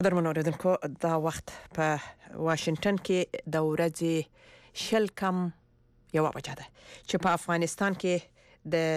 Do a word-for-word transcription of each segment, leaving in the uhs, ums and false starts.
درمن اوریدونکو دا وخت په واشنگټن کې د ورځې شل کم یو بجه ده چې په افغانستان کې د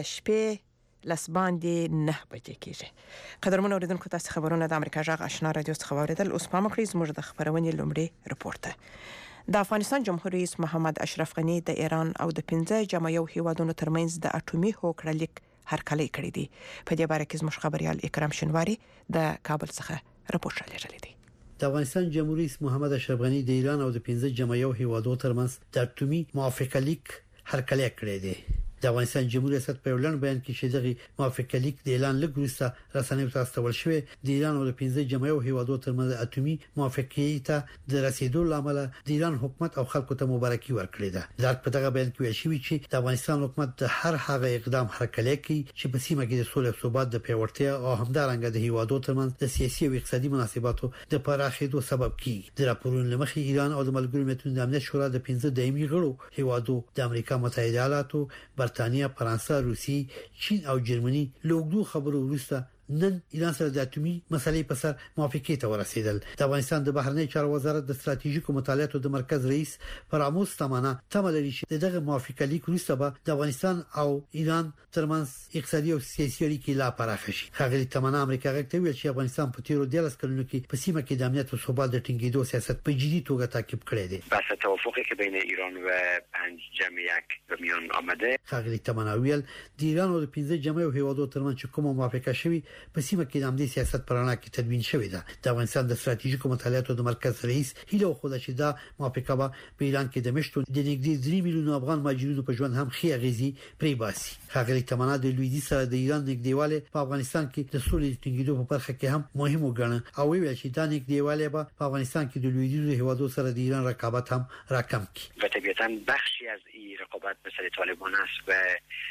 شپې لس باندې نه بجې کېږي. قدرمن اوریدونکو تاسو خبرونه د امریکا جغ آشنا رادیو څخه واوریدل. اوس په مکړی زموږ د خبرونې لومړی رپورت ده. د افغانستان جمهور رئیس محمد اشرف غنی د ایران او د پنځه جمعیو هیوادونو ترمنځ د اټومي هوکړه لیک هرکلی کړی دی. په دې باره کې زموږ خبريال اکرام شنواری د کابل څخه راپور شریک دی. د افغانستان جمهور رئیس محمد اشرف غنی د ایران او د پنځه جمعیو هیوادونو ترمنځ د اټومي موافقه لیک هرکلی کړی دی. د افغانستان جمهور ریاست په وړاندې بیان کې چې دغه موافقه لیک د اعلان لګوسته رسنیو ته استول شوی د ایران او د پنځه جمعیو هیوادونو ترمنځ اټومي موافقه ته د رسیدو لامل د ایران حکومت او خلکو ته مبارکي ورکړه ده. دا په دغه بیان کې ویل شوی چې د افغانستان حکومت د هر هغه اقدام هرکلی کوي چې په سیمه کې د سولې او ثبات د پیاوړتیا او همدارنګه د هیوادونو ترمنځ د سیاسي او اقتصادي مناسباتو د پراخېدو سبب کیږي. د راپورونو لمخې ایران او د ملګرو ملتونو د امنیت شورا د پنځه دایمي غړو هیوادو د امریکا متحده ایالاتو، برتانیا، فرانسه، روسي، چین او جرمني لوګدو خبرو وروسته نن ایران سره د اټومي مسلې په سر موافقه ته ورسېدل. د افغانستان د بهرنی چارو وزارت د ستراتیژیکو مطالعاتو د مرکز رئیس فراموس تمانا تملري چې دغه موافقه لیک وروسته به د افغانستان او ایران ترمنځ اقتصادي او سیاسي اړیکې لا پراخ شي. خغلی تمانا امریکا غږ ته ویل چې افغانستان په تیرو دیارلس کلونو کې په سیمه کې د امنیت او ثبات د ټینګېدو سیاست په جدي توګه تعقیب کړی دی. بحث توافقی که بین ایران و پنج جمع یک به میان آمده. خغلی تمانا ویل د ایران او د پنځه جمعیو هیوادونو ترمنځ کومه موافقه شوی په سیمه کې د امنیت سیاست پرانا کې تدوین شوې ده. د افغانستان د ستراتیژیکو مطالعاتو د مرکز رئیس هیله خوده چې دا موافقه په ایران کې د مشتو د نږدې درې میلیون افغان مهاجرینو په ژوند هم خې اغیزي پری باسي. خغلی تمانا د لویدیځ سره د ایران نږدېواله په افغانستان کې د سولې ټینګېدو په برخه کې هم مهم وګڼه او ویل چې دا نږدېواله به په افغانستان کې د لویدیځ هیوادو سره د ایران رقابت هم راکم کړي. و طبیعتاً بخشی از این رقابت مثل طالبان است و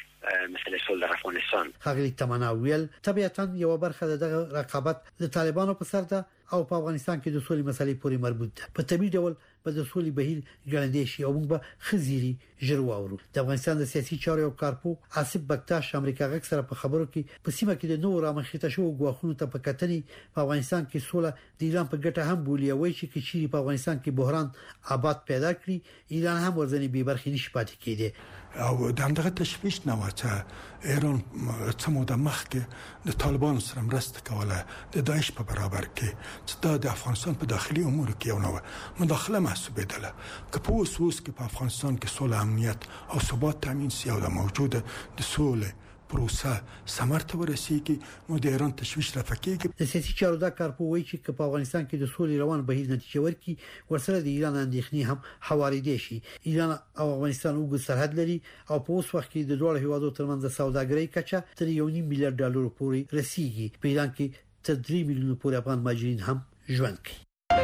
مثل صلح در افغانستان. خغلی تمانا ویل طبیعتاً یو برخه د رقابت د طالبانو په سر ده او په افغانستان کې د سولې مسلې پورې مربوط ده. په طبيعي ډول په د سولې بهیر ګړندې شي او موږ به خزيري ژر واورو. د افغانستان د سیاسي چارو کارپو آصف بکتاش امریکا غږ سره په خبرو کې په سیمه کې د نور رامخېته شو غواخونو ته په کتنې په افغانستان کې سوله د ایران په ګټه هم بولی وای چې کچيري په افغانستان کې بحران آباد پیدا کړي ایران هم ورځنی به برخې نشي پاتې کېده. او د همدغه تشویش نه و چې ایران څه موده مخکې د طالبانو سره مرسته کوله د داعش په برابر کې چې د افغانستان په داخلي امور کې یو نوې مداخله محسوبېدله. که په اوس اوس کې په افغانستان کې سوله، امنیت او ثبات تامین شي او د موجوده د سولې پروسه ثمرته ورسیږي نو د ایران تشویش رافقېږي. د سیاسي چارو دا کارپو وایي چې په افغانستان کې د سولې روان بهیر نتیجه ورکړي ورسره د ایران اندېښنې هم حواریدي شي. ایران او افغانستان وګړي سرحد لري او په اوس وخت کې د دوه هیوادو ترمنځ د سوداګرۍ کچه تر یو نیم میلیارډ ډالر پورې رسیدي. په ایران کې تر درې میلیون پورې افغان مهاجرین هم ژوند کوي.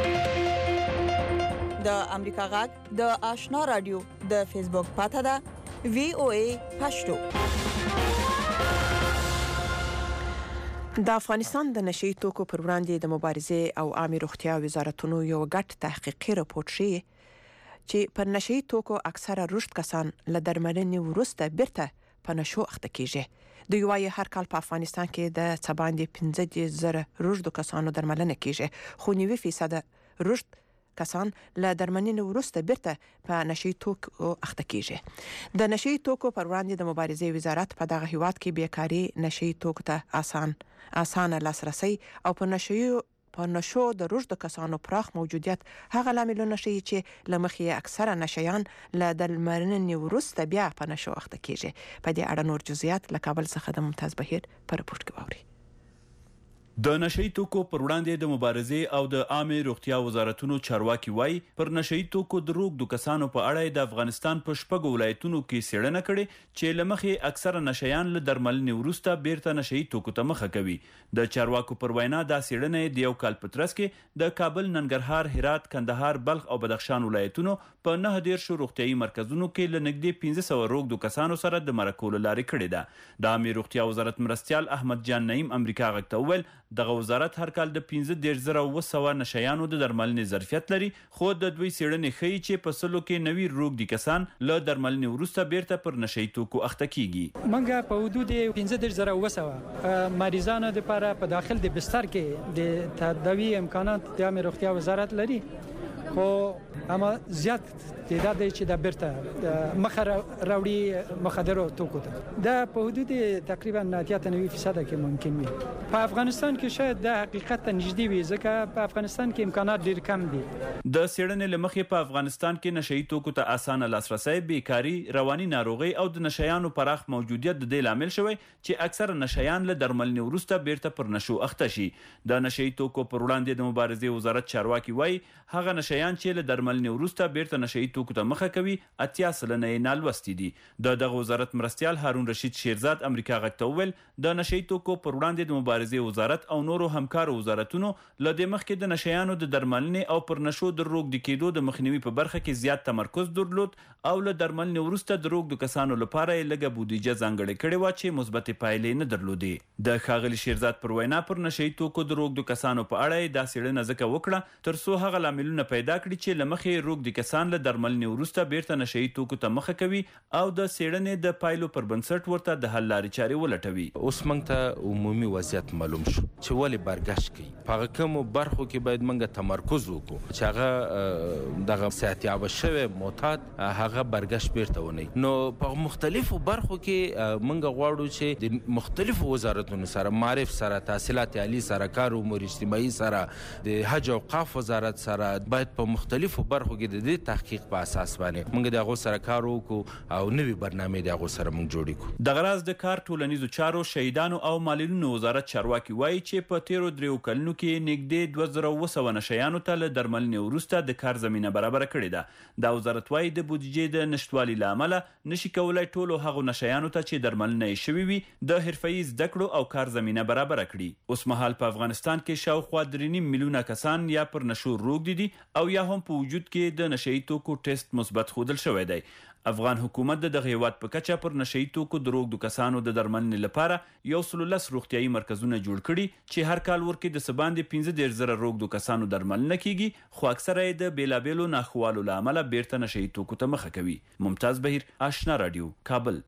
د امریکا غږ د آشنا رادیو د فیسبوک پاته ده وی او ای پښتو. د افغانستان د نشئی توکو پر وړاندې د مبارزې او عامه روغتیا وزارتونو یو ګډ تحقیقي راپور شي چې پر نشئی توکو اکثره رشد کسان له درملنې وروسته بیرته په نشو اخته کیږي. د یوای هر کال په افغانستان کې د څباندې پنځه زره رشد کسانو درملنه کیږي، خو نوي فیصد رشد کسان له درملنې وروسته بیرته په نشئی توکو اخته کیږي. د نشئی توکو پر وړاندې د مبارزې وزارت په دغه هیواد کې بیکاری نشئی توکو ته آسان اسانه لاسرسي او په نشئی په نشو د رشد کسانو پراخ موجودیت هغه لاملونه شي چې لمخې اکثره نشيان له درملنې وروسته بیا په نشو اخته کیږي. په دې اړه نور جزئیات له کابل څخه د ممتاز بهیر په رپورت کې واوري. د نشئی توکو پر وړاندې د مبارزې او د عامه روغتیا وزارتونو چارواکي وای پر نشئی توکو د روغ د کسانو په اړه د افغانستان په شپږ ولایتونو کې څېړنه کړې چې لمخې اکثره نشيان له درملنې وروسته بیرته نشئی توکو ته مخه کوي. د چارواکو پر وینا دا څېړنه د یو کال په ترڅ کې د کابل، ننګرهار، هرات، کندهار، بلخ او بدخشان ولایتونو په نه دیرشو روغتیايي مرکزونو کې له نږدې پنځه سوه روغ د کسانو سره د مرکو لارې کړې ده. د عامه روغتیا وزارت مرستیال احمد جان نعیم امریکا غږ ته وویل دغه وزارت هر کال د پنځه دېرش زره اوه سوه نشیانو د درملنې ظرفیت لري، خو د دوی څېړنې ښیي چې په سلو کې نوي روږدي کسان له درملنې وروسته بیرته پر نشهیي توکو اخته کیږي. موږ په حدود پنځه دېرش زره اوه سوه مریضانو لپاره په داخل د بستر کې د تداوی امکانات د عامه روغتیا وزارت لري، خو اما زیات تعداد چې د بیرته مخه راوړي مخدرو توکو ته د په حدود تقریبا نهه نوي فیصد کې ممکن وي. په افغانستان کې شاید د حقیقت ته نږدې وي، ځکه په افغانستان کې امکانات ډیر کم دي. د څېړنې له مخې په افغانستان کې نشهیي توکو ته اسانه لاسرسی، بیکاري، رواني ناروغي او د نشیانو پراخ موجودیت د دې لامل شوی چې اکثره نشیان له درملنې وروسته بیرته پر نشو اخته شي. د نشهیي توکو پر وړاندې د مبارزې وزارت چارواکي وایي هغه نشیان چې له درملنې وروسته بیرته نشهیي توکو ته مخه کوي اتیا سلنه یې نالوستي دي. د دغه وزارت مرستیال هارون رشید شیرزاد امریکا غږ ته وویل د نشهیي توکو پر وړاندې د مبارزې وزارت او نورو همکارو وزارتونو له دې مخکې د نشیانو د درملنې او پر نشو د روږدي کېدو د مخنیوي په برخه کې زیات تمرکز درلود او له درملنې وروسته د روږدو کسانو لپاره یې لږه بودیجه ځانګړې کړې وه چې مثبتې پایلې نه درلودې. د ښاغلي شیرزاد پر وینا پر نشهیي توکو د روږدو کسانو په اړه یې دا څېړنه ځکه وکړه تر څو هغه لاملونه پیدا کړي چې له مخې روږدي کسان له درملنې وروسته بیرته نشهیي توکو ته مخه کوي او د څېړنې د پایلو پر بنسټ ورته د حل لارې چارې ولټوي. اوس موږ ته عمومي وضعیت معلوم شو چې ولې برګشت کوي. په هغه کومو برخو کې باید موږ تمرکز وکړو چې هغه دغه صحتیابه شوی معتاد هغه برګشت بیرته ونی. نو په مختلفو برخو کې موږ غواړو چې د مختلفو وزارتونو سره، معرف سره، تحصیلات عالی سره، کار امور اجتماعي سره، د حج او اوقاف وزارت سره باید په مختلفو برخو کې د دې تحقیق په اساس باندې موږ د هغو سره کار وکړو او نوي برنامې د هغو سره موږ جوړې کړو. دغه راز د کار، ټولنیزو چارو، شهیدانو او معلولینو وزارت چارواکي وایي چې په تیرو دریو کلونو کې نږدې دوه زره اوه سوه نشیانو ته له درملنې وروسته د کار زمینه برابره کړې ده. دا وزارت وایي د بودیجې د نشتوالي له امله نشي کولای ټولو هغو نشیانو ته چې درملنه یې شوې وي د حرفه‌ایي زده کړو او کار زمینه برابره کړي. اوس مهال په افغانستان کې شاوخوا درې نیم میلیونه کسان یا پر نشو روږدي دي او یا هم په وجود کې د نشهیي توکو ټیسټ مثبت ښودل شوی دی. افغان حکومت د دغه هیواد په کچه پر نشهیي توکو د روږدو کسانو د درملنې لپاره یو سل لس روغتیایي مرکزونه جوړ کړي چې هر کال ورکې د څه باندې پنځه دېرش زره روږدو کسانو درملنه کیږي، خو اکثره یې د بیلابیلو ناخوالو له امله بیرته نشهیي توکو ته مخه کوي. ممتاز بهیر، آشنا رادیو، کابل.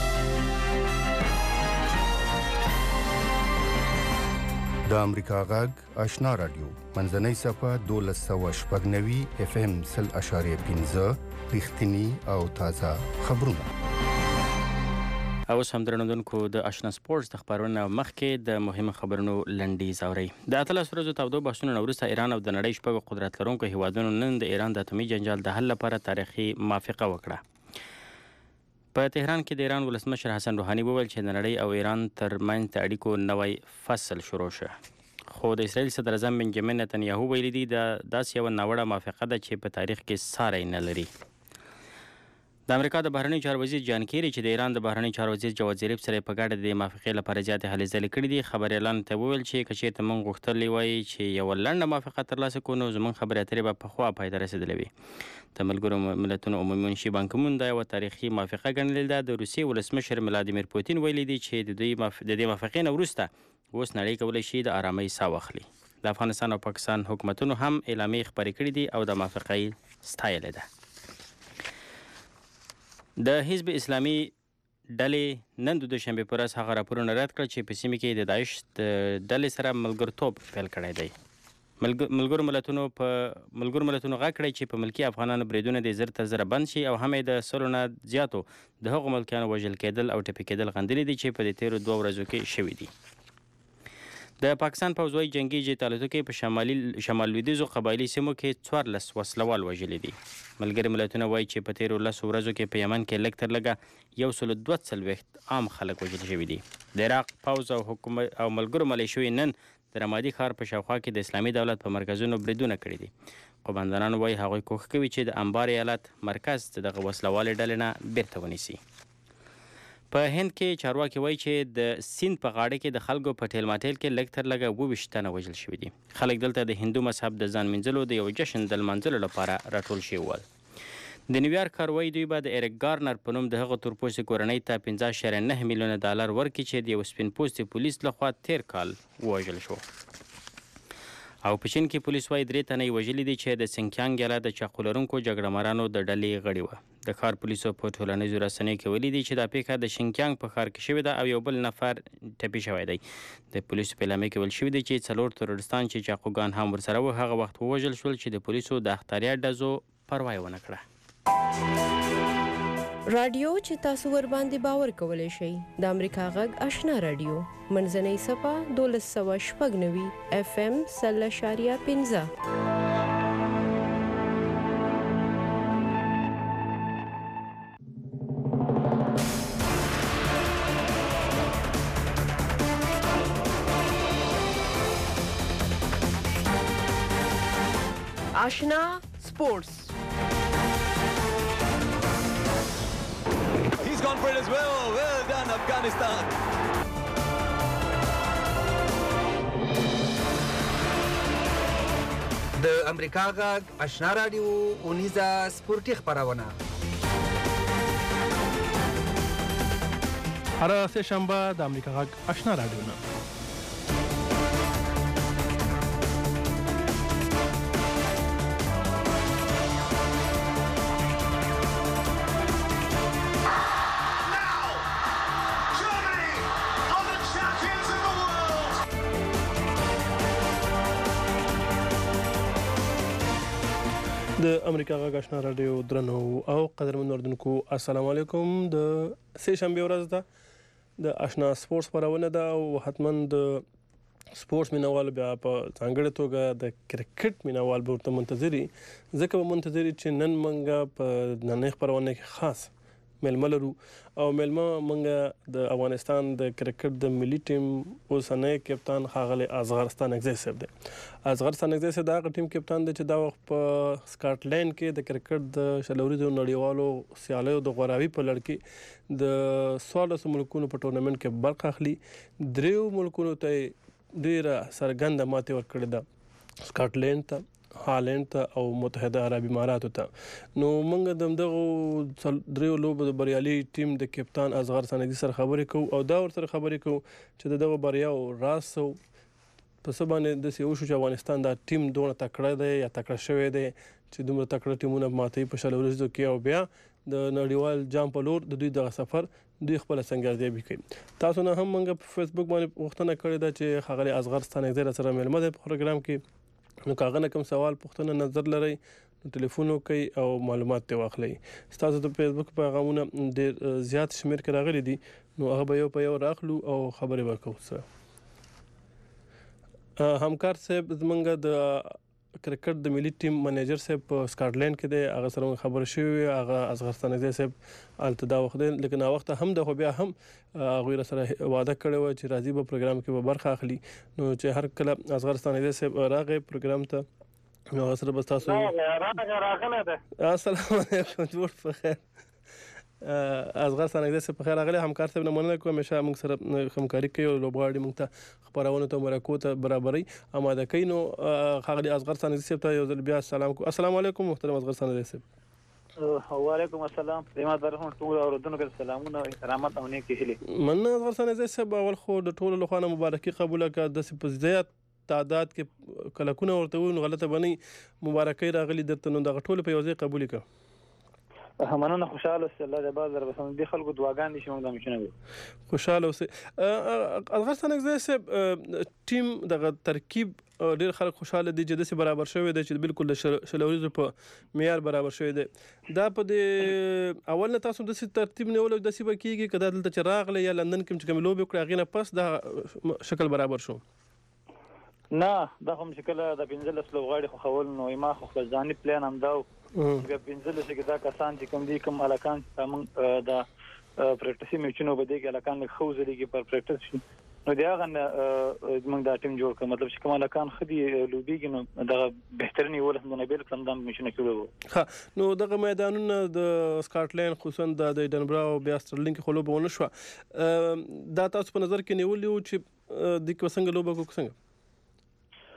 د امریکا غږ آشنا رادیو منځنۍ صفحه دولس سوه شپږ نوي اف ام سل اشاریه پنځه رښتینی او تازه خبرونه. اوس هم درنوونکو د آشنا سپورتس د خبرونو مخکې د مهمو خبرونو لنډیز اورئ. د اتلس ورځو تودو بحثونو نه وروسته ایران او د نړۍ شپږو قدرت لرونکو هیوادونو نن د ایران د اتومي جنجال د حل لپاره تاریخي موافقه وکړه. په تهران کې د ایران ولسمشر حسن روحاني وویل چې د نړۍ او ایران ترمنځ د اړیکو نوی فصل شروع شو. خو د اسرائیل صدر اعظم بنجامین نتنیاهو ویلي دي د داسې یوه ناوړه موافقه ده چې په تاریخ کې ساری نه لري. د امریکا د بهرنیو چارو وزیر جان کیری چې د ایران د بهرنیو چارو وزیر جواد ظریف سره په ګډه د موافقې لپاره زیاتې هلې ځلې کړې دي، خبریالانو ته وویل چې که چېرته موږ غوښتلی وای چې یوه لنډه موافقه ترلاسه کړو نو زموږ خبرې اترې به پخوا پای ته رسېدلې وي. د ملګرو ملتونو عمومي منشي بان کی مون دا یوه تاریخي موافقه ګڼلې ده. د روسیې ولسمشر ولادیمیر پوتین ویلي دي چې د دوی د دې موافقې نه وروسته اوس نړۍ کولی شي د آرامۍ ساه واخلي. د افغانستان او پاکستان حکومتونو هم اعلامیې خپرې کړې دي او د موافقې ستایلې ده. د حزب اسلامي ډلې نن د دوشنبې په ورځ هغه راپورونه رد کړل چې په سیمه کې د داعش د ډلې سره ملګرتوب پیل کړی دی. ملګرو ملتونو په ملګرو ملتونو غږ کړی چې په ملکي افغانانو بریدونه د زر تر زره بند شي او هم یې د سلو نه زیاتو د هغو ملکیانو وژل کېدل او ټپي کېدل غندلي دي چې په دې تیرو دوه ورځو کې شوي دي. د پاکستان پوځ وايي جنګي جیټ الوتکې په شمالي شمال لویدیځو قبایلي سیمو کې څوارلس وسلوال وژلي دي. ملګري ملتونه وايي چې په تیرو لسو ورځو کې په یمن کې لږ تر لږه یو سل دوه څلوېښت عام خلک وژل شوي دي. د عراق پوځ او حکومت او ملګرو ملیشو نن د رمادي ښار په شاوخوا کې د اسلامي دولت په مرکزونو بریدونه کړي دي. قومندانان وايي هغوی کوښښ کوي چې د انبار ایالت مرکز د دغه وسلوالې ډلې نه بیرته ونیسي. په هند کې چارواکي وایي چې د سیند په غاړه کې د خلکو په ټیل ماټیل کې لږ تر لږه اووه ویشت تنه وژل شوي دي. خلک دلته د هندو مذهب د ځان مینځلو د یو جشن د لمانځلو لپاره راټول شوي ول. د نیویارک کاروي دوی به د ایریک ګارنر په نوم د هغه تورپوستي کورنۍ ته پنځه اعشاریه نه میلیونه ډالر ورکړي چې د یو سپین پوستي پولیس لخوا تیر کال ووژل شو. او په چین کې پولیس وايي درې تنه یې وژلي دي چې د سینکیانګ ایالت د چاقو لرونکو جګړه مارانو د ډلې غړي وه. د ښار پولیسو په ټولنیزو رسنیو کې ویلي دي چې دا پیښه د شینکیانګ په ښار کې شوې ده او یو بل نفر ټپي شوی دی. د پولیسو په اعلامیه کې ویل شوي دي چې څلور تروریستان چې چاقوګان هم ورسره وو هغه وخت ووژل شول چې د پولیسو د اختریه ډزو پروا یې ونه کړه. رادیو چې تاسو ور باندې باور کولای شئ د امریکا غږ آشنا رادیو منځنۍ صفه دولس سوه شپږ نوي اف ام سل اشاریه پنځه. آشنا سپورتس. He's gone for it as well. Well done, Afghanistan. د امریکا غږ آشنا رادیو اونیزه سپورتي خبرونه هر سه شنبه د امریکا غږ آشنا رادیو نه د امریکا غږ آشنا رادیو درنو او قدرمن اوردونکو السلام علیکم. د سه شنبه ورځ ده د آشنا سپورتس خبرونه ده او حتما د سپورتس مینوال بیا په ځانګړې توګه د کرکټ مینوال به ورته منتظري ځکه به منتظري چې نن منګه په نننۍ خبرونه کې خاص میلمه لرو او میلمه منګه د افغانستان د کرکټ د ملي ټیم اوسنۍ کپتان ښاغلی اصغر ستانکزی صاحب دی. اصغر ستانکزی صاحب د هغه ټیم کپتان دی چې دا وخت په سکاټلینډ کې د کرکټ د شلوریزو نړیوالو سیالیو د غوراوي په لړ کې د څوارلسو ملکونو په ټورنمنټ کې برخه اخلي. دریو ملکونو ته ډېره څرګنده ماتې ورکړې ده، سکاټلینډ ته، هالند ته او متحده عرب اماراتو ته. نو موږ د دغه دریو لوبو د بریالي ټیم د کپتان اصغر ستانکزی سره خبرې کوو او دا ورسره خبرې کوو چې د دغه بریاو راز څه و، په څه باندې داسې وشو چې افغانستان دا ټیم دونه تکړه دی یا تکړه شوی دی چې دومره تکړه ټیمونه ماتوي په شل ورځو کې او بیا د نړیوال جام په لور د دوی دغه سفر دوی خپل څنګه ارزیابي کوي. تاسو نه هم موږ په فیسبوک باندې پوښتنه کړې ده چې ښاغلی اصغر ستانکزی سره میلمه دی په پروګرام کې، نو کاغه نه کوم سوال پوښتنه نظر لري نو ټلیفون وکړئ او معلومات ته واخلئ. ستاسو د فیسبوک پیغامونه ډېر زیات شمیر کې راغلي دي نو هغه به یو په یو راخلو او خبرې وکړو. سره همکار صاحب زمونږ د کرکټ د ملي ټیم منیجر صاحب په سکاټلینډ کې دی، هغه سره خبرې شوې، هغه اصغر ستانکزی صاحب هلته دا وخت دی لیکن هغه وخت هم د خو بیا هم هغوی سره وعده کړې وه چې راځي به پروګرام کې به برخه اخلي. نو چې هر کله اصغر ستانکزی صاحب راغی پروګرام ته نو هغه سره به تاسو راغلی ده. السلام علیکم، جوړ په خیر. اصغر ستانکزی صاحب په خیر راغلی. همکار صاحب نه مننه کوم، همیشه موږ سره همکاري کوي او لوبغاړي موږ ته خپرونو ته مرکو ته برابري اماده کوي. نو ښاغلي اصغر ستانکزی صاحب ته یو ځل بیا سلام کوو. السلام علیکم محترم اصغر ستانکزی صاحب. وعلیکم السلام. زما درهم ټول اوردونکو ته سلامونه او احترامات او نیکې هیلې. مننه اصغر ستانکزی صاحب. اول خو د ټولو له خوا نه مبارکي قبوله کړه، داسې په زیات تعداد کې کلکونه ورته وویل نو غلطه به نه مبارکۍ راغلي درته، نو دغه ټولې په یو ځای قبولې کړه. مننه، خوشحاله اوسئ، الله دې باز در بسم دې خلکو دعاګانې دي چې موږ دا میشونه وي. خوشحاله اوسئ. اصغر ستانکزی صاحب ټیم دغه ترکیب ډېر خلک خوشحاله دي چې داسې برابر شوی دی چې بالکل د شل ورځو په معیار برابر شوی دی. دا په دې اول نه تاسو داسې ترتیب نیولو داسې به کېږي که دا دلته چې راغلی یا لندن کې چې کومې لوبې وکړې هغې نه پس دا شکل برابر شو؟ نه، دا خو چې کله د پنځلس لوبغاړي خوښول نو ما خو خپل ځاني پلان همدا و چې بیا پنځلسو کې دا کسان چې کوم دي کوم هلکان چې موږ د پریکټسي میچونو به دی کې هلکان لږ ښه وځلېږي پر پریکټس شي نو د هغه نه موږ دا ټیم جوړ کړو. مطلب چې کوم هلکان ښه دي لوبېږي نو دغه بهترین یولس نه بالکل همدا میچونه کړي وو. ښه، نو دغه میدانونه د سکاټلینډ خصوصا د ایډنبرا او بیا سټرلینګ کې خو لوبه ونه شوه، دا تاسو په نظر کې نیولي وو چې دوی کې به څنګه لوبه وکړو؟ څنګه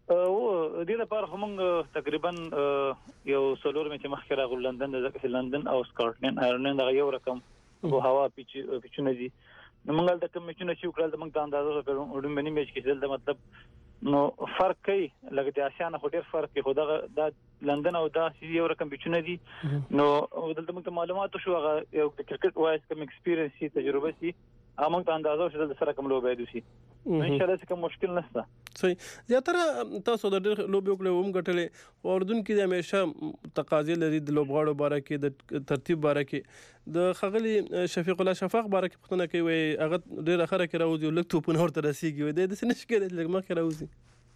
او د لپاره هم تقریبا یو سولور میچ مخکې راغلی لندن د لندن او سکاټلند ایرلند هغه یو رقم او هوا پیچ پیچونه دي نو موږ د کوم میچونه چې وکړل د موږ د اندازو کړو وډم بنی میچ کې د مطلب نو فرق کوي لکه د آسیا نه هټیر فرق کې خدای د لندن او د یو رقم پیچونه دي نو دلته موږ معلومات شو هغه یو کرکټ وایس کوم ایکسپیرینس سي تجربه سي امونږ ته اندازو چې د سره کوم لوبې دي سي ان شاء الله کوم مشکل نشته صحیح زیاتره تاسو د ډېر لوبې وکړې هم ګټلې اوردون کې د همیشه تقاضې لري د لوبغاړو باره کې د ترتیب باره کې د خغلی شفیق الله شفاق باره کې پوښتنه کوي هغه ډېر اخره کې راوځي لکه توپونه ورته رسیږي وي د دې نشي کېدای لکه مخکې راوځي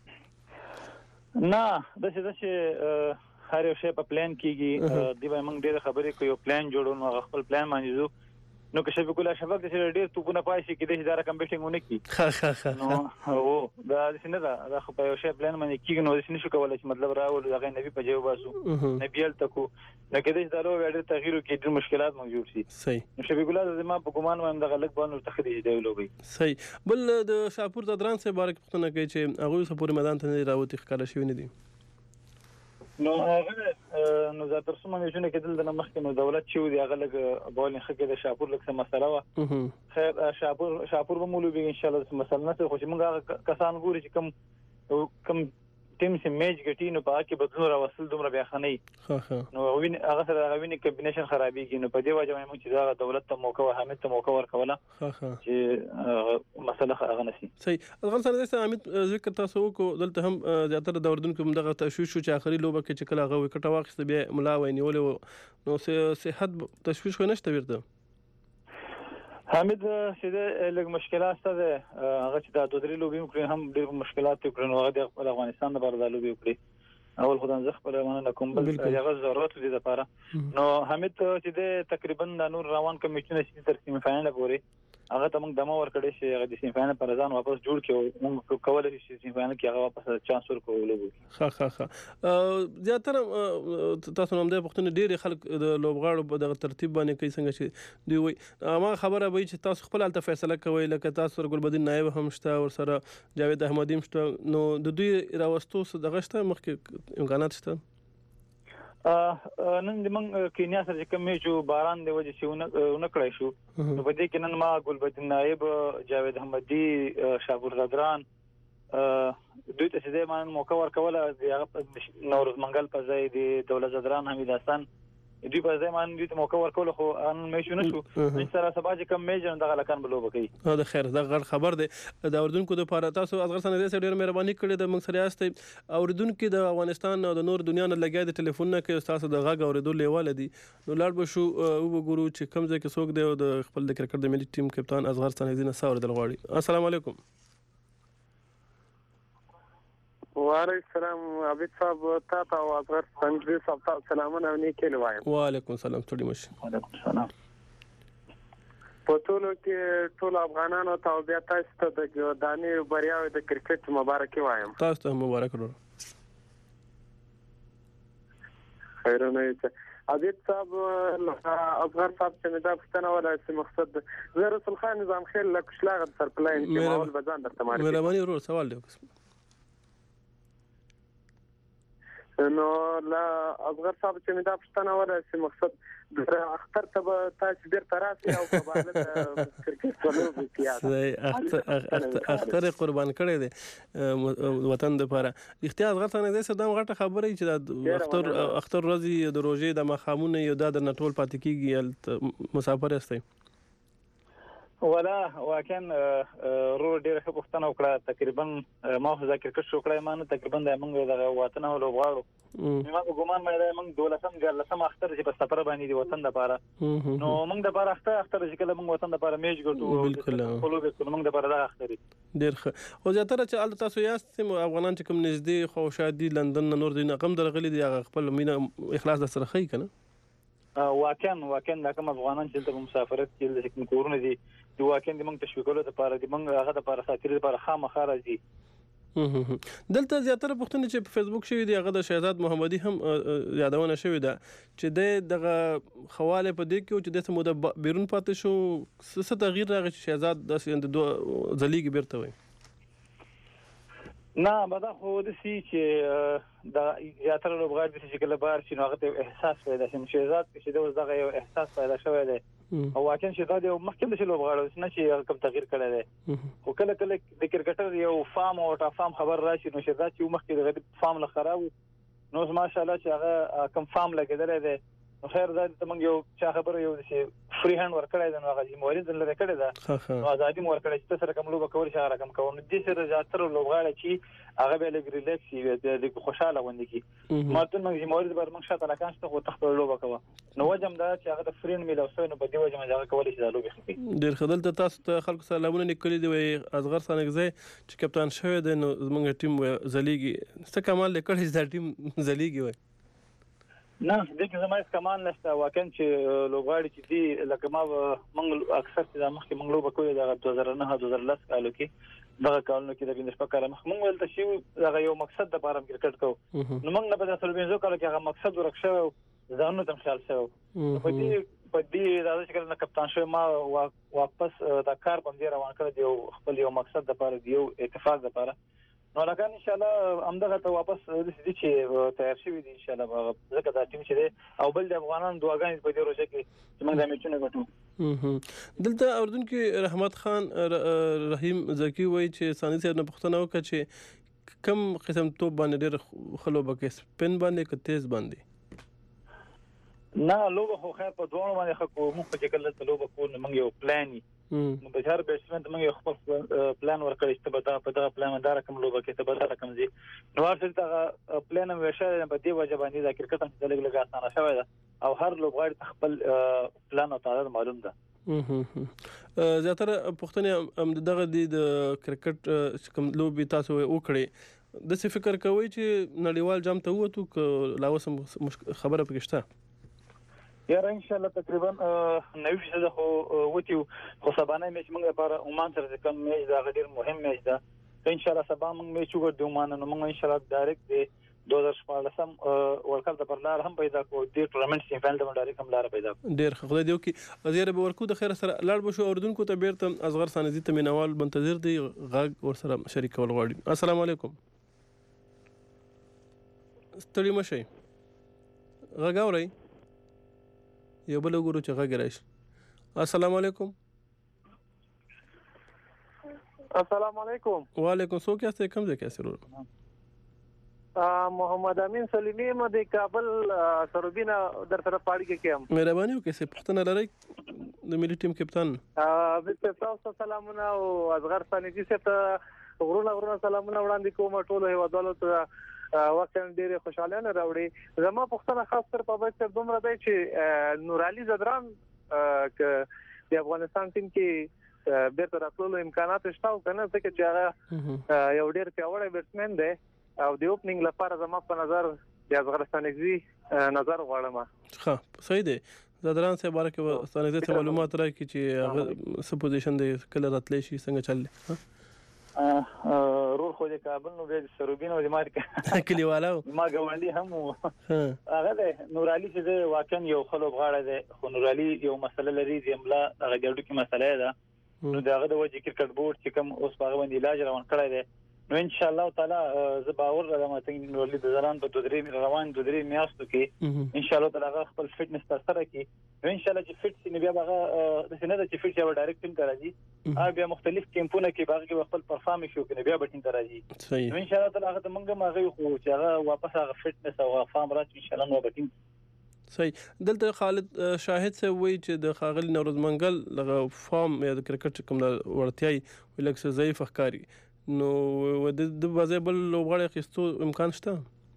نه د څه چې هر یو شی په پلان کېږي دی به موږ ډېر خبرې کوو یو پلان جوړو نو خپل پلان باندې زو نو که شفیق الله شفاق د ډېر توپونه پای شي کې د اداره کمپیټینګونه کی ها ها ها نو او دا څنګه دا دا خو په یو شی پلان باندې کېږي نو د نشو کولای چې مطلب راول هغه نبی په جواب واسو نبیل تکو نو کې د دالو وړ تغییر کې د مشکلات موجود شي صحیح نو شفیق الله زما په ګمان وایم د غلط باندې تخریج دی لوبي صحیح بل د شاپور د دران سره بارک پښتنه کوي چې هغه سپوري میدان ته راوتی ښکارا شوی نه دي نو هغه نو زه تر څو مې جوړ کېدل د مخکې نو دولت چې دی هغه لګ بولینګ خکې د شاپور لکه مسله وا خیر شاپور شاپور به مولوي ان شاء الله مسله نه خو چې موږ کسان ګوري چې کم کم ټیم سم میچ ګټي نو په کې بدلون راوصل دومره بیا خنۍ ها ها نو وین هغه سره هغه وین کمبینیشن خرابېږي نو په دې وجه موږ چې دا دولت ته موقع او حامد ته موقع ورکوله ها ها چې مسله هغه نشي صحیح افغانستان د حامد ذکر تاسو کو دلته هم زیاتره د اردن کوم دغه تشویش چې اخري لوبه کې چې کله هغه وکټه واخیسته بیا ملا وینیول نو صحت تشویش خو نشته ورته حامد چې د لږ مشکلات ستاسو هغه چې د دوه درې لوبي وکړي هم ډېر مشکلات وکړي نو هغه د افغانستان لپاره د لوبي وکړي اول خدای زه خپل مننه کوم بل هغه ضرورت دي لپاره نو حامد چې د تقریبا د نور روان کمیټونه چې تر سیمه فائنل پورې هغه ته موږ دمو ورکړی شي هغه د سیمه فائنل پر ځان واپس جوړ کړو موږ کولای شو سیمه فائنل کې هغه واپس چانس ورکړو لوبي ها ها ها زیاتره تاسو هم د پښتون ډېر خلک د لوبغاړو په دغه ترتیب باندې کوي څنګه چې دی وي ما خبره وای چې تاسو خپل الته فیصله کوي لکه تاسو ګلبدین نائب هم شته او سره جاوید احمدی هم شته نو د دوی راوستو دغه شته مخکې امکانات شته نن د من کینیا سره کوم میچو باران دی وجه چې ونه کړای شو نو په دې کې نن ما ګلبدین نائب جاوید احمدی شاپور غدران دوی ته چې د مان موقع ورکوله د نوروز منګل په ځای د دولت زدران حمید حسن دوی په ځای مان دوی ته موقع ورکول خو ان میچو نشو ان سره سبا چې کوم میچ دغه لکان بلوب کوي ها د خیر دا غړ خبر دی د اردن کو د لپاره تاسو افغانستان د ډېر مهرباني کړې د موږ سره یاست اردن کې د افغانستان او د نور دنیا نه لګیا د ټلیفون نه کې تاسو د غږ اوریدو لیواله دي نو لاړ به شو وګورو چې کوم ځای کې څوک دی او د خپل د کرکټ د ملي ټیم کپتان اصغر سنیدین ساور دل غواړي السلام علیکم وعلیکم السلام عبید صاحب تاسو او اصغر سنجری صاحب تاسو سلامونه نیکه لوایم وعلیکم السلام ټول مشه وعلیکم السلام په ټول کې ټول افغانانو ته بیا تاسو ته د ګردانی بریاوي د کرکټ مبارکي وایم تاسو ته مبارک ورو خیرونه عبید صاحب اصغر صاحب چې مدا پښتنه ولا چې مقصد زه رسول خان نظام خیل لکشلاغ سرپلاین کې ماول بزان درته ماري مهرباني ورو سوال دی نو لا اصغر صاحب چې مدا پښتنه ولا چې مقصد در اختر ته تاسو ډیر تراسي او په باندې کرکټ ولوي کیږي اختر قربان کړی دی وطن د لپاره اختیار اصغر څنګه دی صدام غټه خبره چې د اختر اختر ورځي د روزې د مخامونه یو د نټول پاتې کیږي مسافر استي ولا واکن رو ډیر ښه پښتنه وکړه تقریبا ما خو ذکر کړ شو کړای مانه تقریبا د موږ د وطن او لوغاړو موږ ګومان مې د موږ دولتم ګرلسم اختر چې په سفر باندې د وطن لپاره نو موږ د لپاره اختر اختر چې کله موږ وطن لپاره میچ ګټو بالکل خپل به موږ د لپاره د اختر ډیر ښه او زیاتره چې ال تاسو یاست افغانان چې کوم نږدې خو شادي لندن نور دي نقم درغلي دي خپل مینه اخلاص د سره خي کنه واکن واکن دا کوم افغانان چې د مسافرت کې د کوم کورونه دي د واکن د موږ تشویقولو لپاره د موږ هغه لپاره ساتري لپاره خامخا راځي دلته زیاتره پښتون چې په فیسبوک شوی دی هغه د شهزاد محمدي هم یادونه شوی ده چې دغه خواله په دې کې چې د سمو د بیرون پاتې شو څه تغییر راغی چې شهزاد د دوه ځلیږي بیرته وي نه مدا خو د سي چې دا زیاتره لوبغاړي د شکل بار چې نوغه ته احساس پیدا شي مشهزات چې د دغه یو احساس پیدا شوی دی او واقعا چې دا د مخکې د لوبغاړو نه چې کوم تغییر کړی دی خو کله کله د کرکټر یو فارم او ټا فارم خبر راشي نو شهزات چې مخکې د فارم له خراب نو ماشاءالله چې هغه کوم فارم لګیدل دی نو خیر دا ته موږ یو چا خبره یو چې فری هاند ورکړی دی نو هغه مورید لري کړی دا نو ازادي مور کړی چې سره کوم لوب کول شي رقم کوم د سره زیاتره لوبغاړي چې هغه به لګ ریلیکس وي د خوشاله وندي کی ماته موږ مورید بر موږ شاته لکان څه خو تخت لوب کوه نو وجم دا چې هغه د فرین میلو سوی نو په دی وجم هغه کول شي دا لوب خپي ډیر خدل ته تاسو ته خلکو سلامونه نکړي دی اصغر سانګزي چې کپتان شوی دی نو موږ ټیم زلیږي څه کمال لکړي دا ټیم زلیږي وي نه دغه زمایس کمان نشته واکن چې لوبغاړي چې دی لکه ما منګ اکثر چې مخکې منګ لوب کوي د دوه زره نه دوه زره لس کالو کې دغه کالونو کې د بینش په کار مخ منګ ولته شی دغه یو مقصد د بارم کرکټ کو نو موږ نه په تاسو بینځو کالو کې هغه مقصد ورکښه ځانو تم خیال شو په دې په دې راځي چې کله کپتان شوی ما واپس دا کار باندې روان کړ دی خپل یو مقصد د لپاره دی اتفاق د لپاره نو لکه ان شاء الله امدغه ته واپس د دې چې تیار شوی دي ان شاء الله ځکه دا ټیم چې دی او بل د افغانانو دعاګانې په دې روزه کې چې موږ د میچونه غټو دلته اردن کې رحمت خان رحیم زکی وایي چې ثاني صاحب نه پوښتنه وکړه چې کم قسم توپ باندې ډېر خلو بکې سپین باندې که تیز باندې نه لوبه خو خیر په دوه باندې خو موږ په شکل ته لوبه کوو موږ یو پلان نو په هر بیټسمن ته موږ خپل پلان ورکړی چې په دا په دا پلان باندې رقم لوبه کې ته به دا رقم زی نو ورته دا پلان مې وشه په دې وجه باندې دا کرکټ هم د لګ لګ اسانه شوی دا او هر لوبغاړي خپل پلان او تعداد معلوم ده زیاتره پښتنه دغه د کرکټ کوم لوبي تاسو وکړي د څه فکر کوي چې نړیوال جام ته وته ک لاوسم خبره پکښته یا ان شاء الله تقریبا نوي فیصد خو وتی خو سبانه میچ موږ لپاره عمان سره کوم میچ دا غیر مهم میچ ده ان شاء الله سبا موږ میچ وګورو د عمان نو موږ ان شاء الله ډایرکټ د دوه هزار شپږ سم ورلد کپ د پرلار هم پیدا کو د ټورنمنت سیمه فائنل د ډایرکټ هم لار پیدا ډیر خدای دیو کې وزیر به ورکو د خیر سره لاړ بشو اردن کو ته بیرته اصغر سانزي ته مینوال منتظر دی غاګ ور سره شریک ول غواړي السلام علیکم ستړي مشي غاګ اوري یو بل وګورو چې غږ راشي السلام علیکم السلام علیکم وعلیکم سو کیا سے کم سے کیسے رو محمد امین سلیمی م د کابل سروبینا در طرف پاړی کې کیم مهرباني وکړئ چې پښتنه لري د ملي ټیم کپتان ا د تاسو سلامونه او اصغر سانجي ته غرونه غرونه سلامونه وړاندې کوم ټول هیوادوالو ته وخت ډېر خوشاله نه راوړي زما پښتنه خاص تر په وخت دومره دی چې نور علي زدران ک د افغانستان ټیم کې بیرته راتلو امکانات شته او کنه ځکه چې هغه یو ډېر پیاوړی بیټسمن دی او د اوپننګ لپاره زما په نظر د افغانستاني نظر غواړم ښه صحیح دی زدران سره باره کې ستاسو ته معلومات راکړي چې هغه څه پوزیشن دی کله راتلی شي څنګه چل رول خو د کابل نو د سروبین او د مارکا کلیوالو ما ګوندی هم هغه د نور علي چې واقعا یو خلوب غاړه ده خو نور علي یو مسله لري د املا هغه ګډو کې مسله ده نو داغه د وجه کرکټ بورډ چې کوم اوس هغه باندې علاج روان کړی دی نو ان شاء الله تعالی ز باور لرم چې نور علي د ځلان په دوه درې روان دوه درې میاشتو کې ان شاء الله تعالی خپل فټنس تر سره کې نو ان شاء الله چې فټ سي بیا هغه د سینې د چې فټ یو ډایرکټ ټیم راځي هغه بیا مختلف کیمپونه کې باغ خپل پرفارمنس شو کې بیا به ټیم راځي نو ان شاء الله تعالی هغه موږ ما غي خو چې هغه واپس هغه فټنس او فارم راځي ان شاء الله نو به ټیم صحیح دلته خالد شاهد سه وی چې د خاغلی نوروز منګل لغه فارم یا د کرکټ کوم ورتیای ولکس ضعیف ښکاری نو د بازبل لوبغاړي خستو امکان شته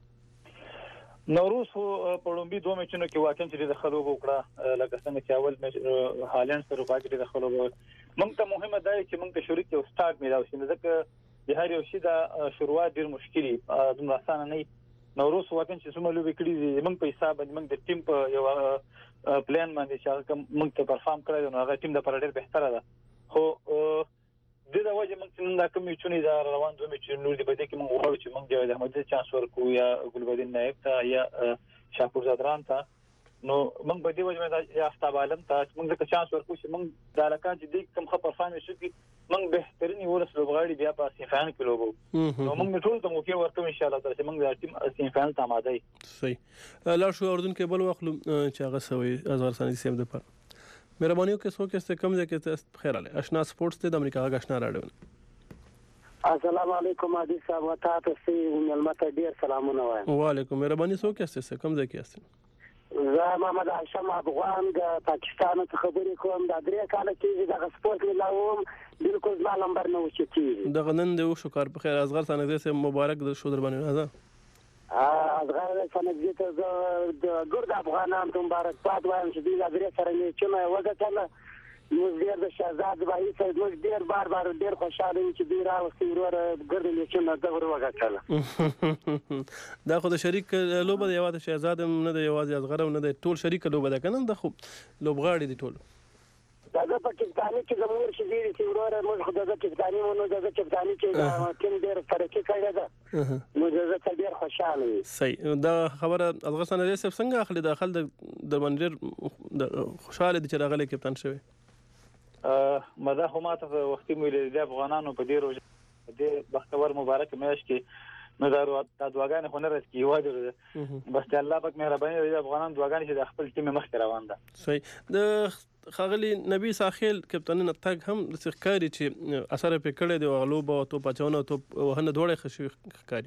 نوروز په لومبي دوه میچونو کې واقعا چې د خلوب وکړه لکه څنګه چې اول میچ هالند سره باقي د خلوب موږ ته مهمه ده چې موږ ته شروع کې سٹارټ میلاو شي ځکه د هر یو شي د شروعات ډیر مشکلي د آسان نه نوروز واقعا چې څومره لوبي کړي موږ په حساب باندې موږ د ټیم په یو پلان باندې چې موږ ته پرفارم کړی نو هغه ټیم د پر ډیر بهتره ده خو د دا وجه موږ څنګه کوم میچونی دا روان دوه میچونو د بده کې موږ وغواړو چې موږ د احمد چانس ورکو یا ګلبدین نایب ته یا شاپور زدران ته نو موږ په دې وجه باندې یا افتاب عالم ته موږ د چانس ورکو چې موږ د علاقه چې د کوم خبر پرفارمنس وکړي موږ بهترین ولس لوبغاړي بیا په سیمه فاینل کې لوبو نو موږ ټول ته موقع ورکوم ان شاء الله تر څو موږ د ټیم سیمه فاینل ته آماده یو. صحیح. لا شو اردن کې بل وخت چې هغه سوي ازغر ثاني سیم د پر مهرباني وکړئ څوک است کم ځای کې بخیر علي آشنا سپورتس ته د امریکا غا آشنا راډیو. السلام علیکم عادی صاحب وتعالى سي ملمت ډیر سلامونه وایم. وعلیکم مهرباني څوک است کم ځای کې است؟ زه محمد هاشم افغان د پاکستان څخه خبرې کوم. د درې کال کې د سپورت ملاوم بالکل زما نمبر نه وچتی د غنن د وشو کار په خیر ازغر ثاني سه مبارک د شو در باندې راځه. ازغر ثاني ته د ګرد افغانان ته مبارکباد وایم چې دوی د درې سره نه چې ما وګټله نو ډیر د شهزاد بای سید نو ډیر بار بار ډیر خوشاله چې دوی راوستي ورور ګرد چې نه د ور وګټله. دا خو د شریک لوبه دی یوازې شهزاد نه دی یوازې ازغر نه دی ټول شریک لوبه ده کنه د خو لوبغاړي دي ټول. دا د پاکستاني چې زموږ شي دي چې ورور موږ خو د پاکستاني مونږ د پاکستاني چې ټیم ډیر ترقی کړی ده نو زه ډیر خوشاله یم. صحیح. دا خبره ازغر ثاني سه څنګه اخلي داخل د درمنډر خوشاله دي چې راغلي کپتان شوی. ا مده هم ته وختي مې د افغانانو په ډیر د بختور مبارک میاش کې نو دا دواګان خو نه راځي یواځې بس الله پاک مهرباني د افغانان دواګان چې د خپل ټیم مخ روان ده. صحیح. د خاغلی نبی ساحل کپتان نتاګ هم سخکاری چې اثر په کړه دی غلوب او تو پچاونه تو وهنه دوړې خشي ښکاری.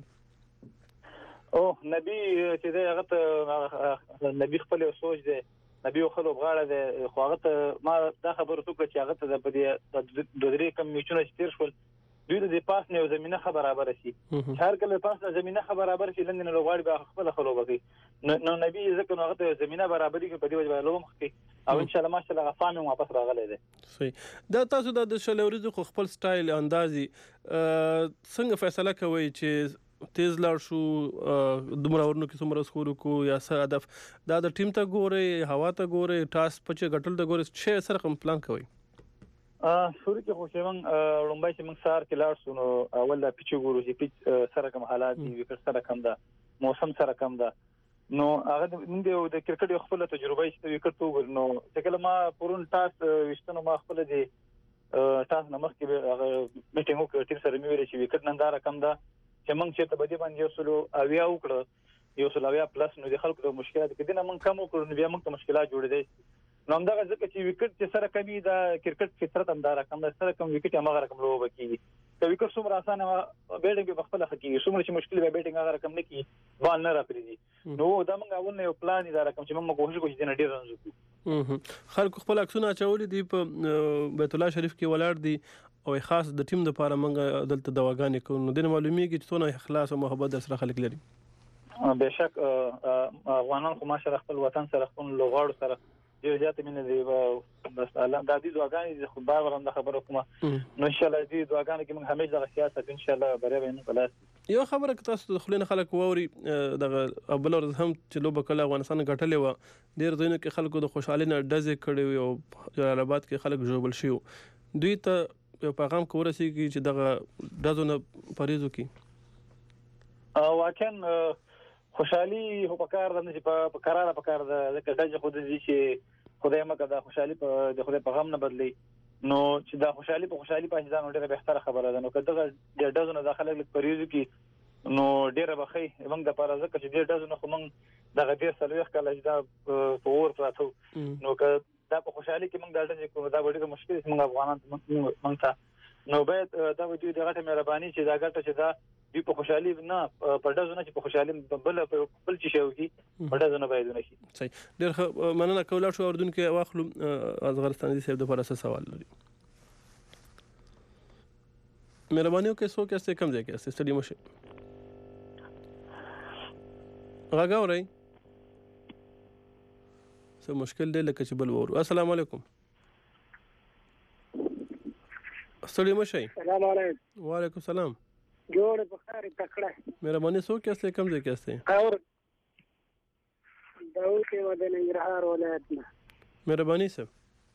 او نبی چې دا هغه نبی خپل سوچ دی نبی خو لوبغاړه دی خو هغه ما دا خبره وکړه چې هغه ته د د درې کم میچونه چې تیر شول دوی د پاس نه زمينه خبر برابر شي هر کله پاس نه زمينه خبر برابر شي لندن لوبغاړي به خپل خلوبه کوي نو نبی ځکه هغه ته زمينه برابرۍ کې په دې وجه لوم کوي او ان شاء الله ماشاءالله غفامه واپس راغلی دی. صحیح. دا تاسو د شلوريزو خو خپل سټایل اندازي څنګه فیصله کوي چې تیز لاړ شو دومره ورنو کې څومره سکور کو یا څه هدف دا د ټیم ته ګوري هوا ته ګوري ټاس پچ غټل ته ګوري چې سره کوم پلان کوي. ا شروع کې خو چې موږ لومبای چې موږ سار کې لاړ شو نو اول د پیچو ګورو چې پیچ سره کوم حالات دي وکړ سره کوم ده موسم سره کوم ده نو هغه موږ د کرکټ خپل تجربه چې وکړو ګور نو چې کله ما پرون ټاس وشتنو ما خپل دي ټاس نمخ کې هغه میټینګ وکړ ټیم سره مې ویل چې وکټ ننداره کوم ده چې موږ چې ته بده باندې یو سلو اویا وکړو یو سلو اویا پلس نو د خلکو د مشکلات کې دنه موږ کم وکړو نو بیا موږ ته مشکلات جوړ دي نو همدا ځکه چې وکټ چې سره کوي دا کرکټ فطرت انداره کوم سره کوم وکټ هغه رقم لوب کیږي که وکټ څومره اسانه بیټینګ په خپل حقيقي څومره چې مشکل به بیټینګ هغه رقم نه کی بال نه راپریږي نو دا موږ اول نه یو پلان دا رقم چې موږ کوشش کوو چې نه ډیر رنځ وکړو. خلکو خپل عکسونه چولې دي په بیت الله شریف کې ولاړ دي او خاص د ټیم د لپاره موږ دلته دواګانې کوو نو د معلومیږي چې څونه اخلاص او محبت سره خلک لري. بهشک افغانان خو ماشاءالله خپل وطن سره خپل لوغاړو سره ډیر زیات مینه دی بس الله د دې دواګانې خو بار ورنده خبره کوم نو ان شاء الله دې دواګانې کې موږ همیشه د سیاست ان شاء الله بری به نه خلاص. یو خبره که تاسو د خلینو خلک ووري د ابل ورځ هم چې لوب کله افغانستان غټلې و ډیر ځینو کې خلکو د خوشحالي نه ډزې کړي او جلال آباد کې خلک جوړبل شي دوی ته یو پیغام کورسي چې دغه دزونه پریزو کې واکن خوشحالي هو پکار د نه په قرار پکار د کډه خو د چې خدای مکه د خوشحالي په د خدای پیغام نه بدلی نو چې د خوشحالي په خوشحالي په ځان ډیره بهتره خبره ده نو کله د دزونه داخله لیک پریزو کې نو ډیره بخي موږ د پاره ځکه چې ډیر دزونه خو موږ د غدیر سلويخ کله چې دا په اور پاتو نو که دا په خوشحالي کې موږ دلته کوم دا ډیره مشکل موږ افغانان موږ ته نو باید دا وجود دغه مهرباني چې دا ګټه چې دا دی په خوشحالي نه په دزونه چې په خوشحالي بل بل چې شو کی په دزونه باید نه شي. صحیح. ډیر مننه کولا شو اردن کې واخلو ازغرستاني صاحب د لپاره سوال لري. مهرباني وکړئ څوک یې کم ځای کې است ستړي مشه راګاورئ څه مشکل دی لکه چې بل ورو. السلام علیکم. ستړي مشه. السلام علیکم. وعلیکم السلام. جوړ په خیر تکړه مهرباني څوک یې کم ځای کې است اور داوود کې ودان ننګرهار ولایت نه مهرباني صاحب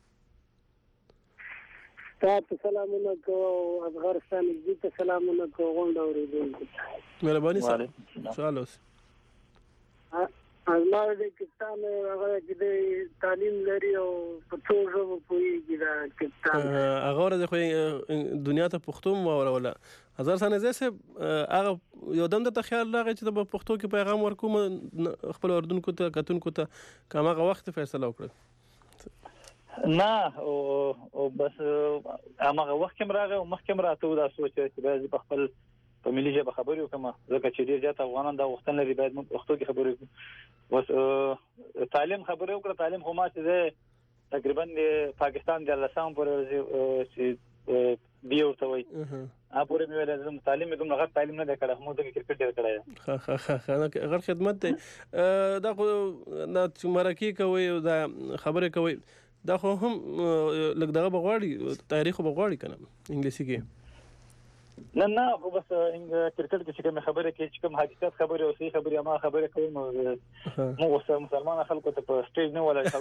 تاسو سلامونه کوو افغانستان دې ته سلامونه کوو غونډه ورېدل مهرباني صاحب سوال اوس ازما د کپتان هغه چې تعلیم لري او په څو ژبو پوهیږي دا کپتان هغه ورته خو دنیا ته پښتو وروله هزار سنه زه هغه یو دم د خیال راغی چې د پښتو کې پیغام ورکوم خپل اردوونکو ته کتونکو ته کومه وخت فیصله وکړه نه او بس هغه وخت کې راغی او مخکې راته دا سوچ چې باید په خپل په ملي ژبه خبرې وکم ځکه چې ډیر زیات افغانان دا وختن لري باید موږ پښتو کې خبرې وکړو بس تعلیم خبرې وکړه تعلیم خو ما چې تقریبا د پاکستان د لسام پورې چې بي ورته وي ا پورې مې ولې زم تعلیم کوم هغه تعلیم نه کړه موږ د کرکټ ډیر کړه ها ها ها غیر خدمت ده دا خو دا چې مرکی کوي دا خبرې کوي دا خو هم لږ دغه بغواړي تاریخ بغواړي کنه انګلیسي کې نه نه خو بس کرکټ کې چې کوم خبره کې چې کوم حقیقت خبره او صحیح خبره ما خبره کوم نو موږ مسلمان خلکو ته په سټیج نه ولا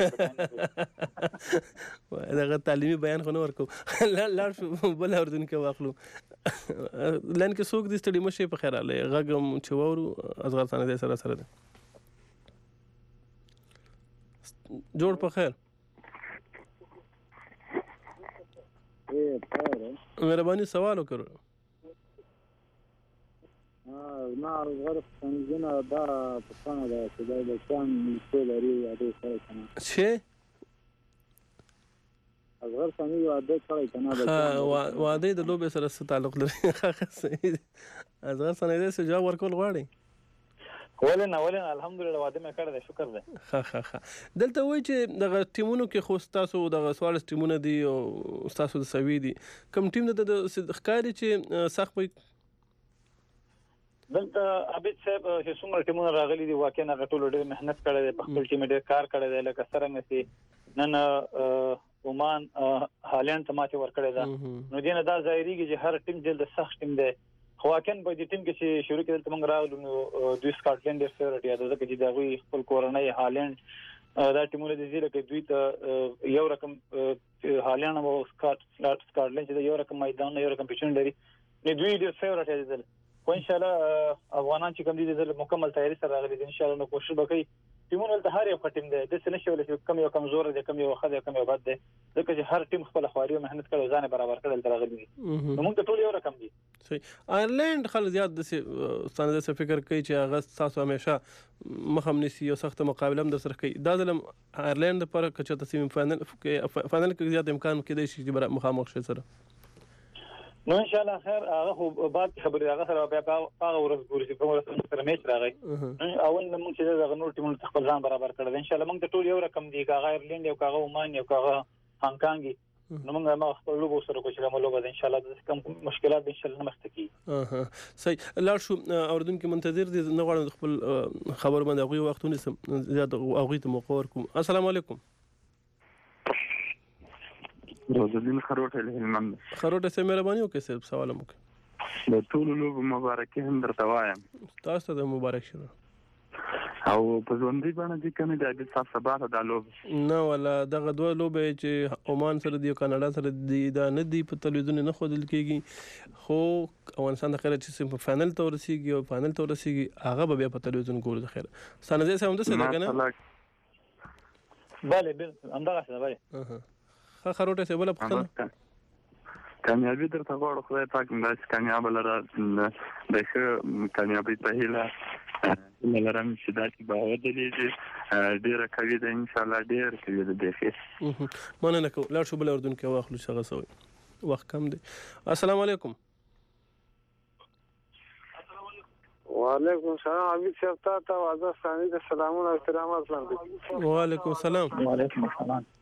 دغه تعلیمي بیان خو نه ورکو لاړ شو بل اردن کې واخلو لن کې څوک د سټډي مشه په خیر اله غږم چې وورو اصغر ثانه دې سره سره جوړ په خیر مهرباني سوال وکړو ما غرف څنګه دا په څنګه دا چې دا څنګه څه لري اته څه کنه څه اصغر ثاني واده کړی کنه دا واده د لوبه سره څه تعلق لري اصغر ثاني دې څه جواب ورکول غواړي ولنه ولنه الحمدلله واده مې کړی شکر ده ها ها ها دلته وای چې دغه ټیمونو کې خو تاسو دغه سوال ټیمونه دي او تاسو د سوي دي کوم ټیم د ښکاری چې سخت وي دلته عبید صاحب چې څومره ټیمونه راغلي دي واقعا هغه ټول ډېر مهنت کړی دی په خپل ټیم ډېر کار کړی دی لکه څنګه چې نن عمان هالند ته ماته ور کړی دا نو دینه دا ظاهريږي چې هر ټیم جلد سخت ټیم دی خو واقعا په دې ټیم کې چې شروع کېدل ته موږ راغلو نو دوی سکاټلند ډېر فیورټ یاد ده چې دا غوي خپل کورنۍ هالند دا ټیمونه دي چې دوی ته یو رقم هالند او سکاټ سکاټلند چې یو رقم میدان یو رقم پېچون لري نو دوی ډېر فیورټ یاد ده خو ان شاء الله افغانان چې کوم دي د مکمل تیاری سره راغلي دي ان شاء الله نو کوشش وکړي ټیمونه ته هر یو ټیم دی د څه نشي ولې چې کم یو کمزور دی کم یو خدای کم یو بد دی ځکه چې هر ټیم خپل خواري او مهنت کوي ځان برابر کړل تر راغلي نو موږ ټول یو رقم دي صحیح آیرلند خل زیات د ستانه د فکر کوي چې هغه تاسو همیشه مخم نسی یو سخت مقابله هم د سره کوي دا ځل آیرلند پر کچته سیمه فائنل فائنل کې زیات امکان کېدای شي چې مخامخ شي سره نو ان شاء الله خیر هغه خو بعد خبرې هغه سره بیا هغه ورځ ګوري چې کوم ورځ سره میچ راغی اول موږ چې دا غنور ټیمونه خپل ځان برابر کړل ان شاء الله موږ ټول یو رقم دي کاغه آیرلند یو کاغه عمان یو کاغه هانګ کانګ نو موږ ما خپل لوبو سره کوم چې موږ ان شاء الله د کوم مشکلات ان شاء الله مخته کی اها صحیح لاړ شو اردن کې منتظر دي نه غواړم خپل خبر باندې هغه وختونه زیات هغه ته موقع ورکوم السلام علیکم روزالین خروټه له هلمند خروټه سه مهرباني وکړئ صاحب سوال مو د ټول لوب مبارکي هم درته وایم تاسو ته مبارک شه او په ژوندۍ باندې د کنه د دې صاحب سبا ته د لوب نه ولا دغه دوه لوبې چې عمان سره دی او کاناډا سره دی دا نه دی په تلویزیون نه خودل کېږي خو افغانستان د خیر چې په فائنل ته ورسیږي او فائنل ته ورسیږي هغه به په تلویزیون ګوري د خیر سنځه سم ده څه ده کنه bale بالکل همدغه څه bale ها خروټه څه بل پخنه کامیابی درته غواړم خدای پاک مې کامیاب لره د ښه کامیابی په هیله ملرم چې دا چې باور دلېږي ډیره کوي ده ان شاء الله ډیر کوي ده بخیر مننه کوم لاړ شو بل اردن کې واخلو څنګه سوي وخت کم دی السلام علیکم وعلیکم السلام عبید صاحب تاسو واځه ثاني د سلامونه او احترامات وړاندې وعلیکم السلام وعلیکم السلام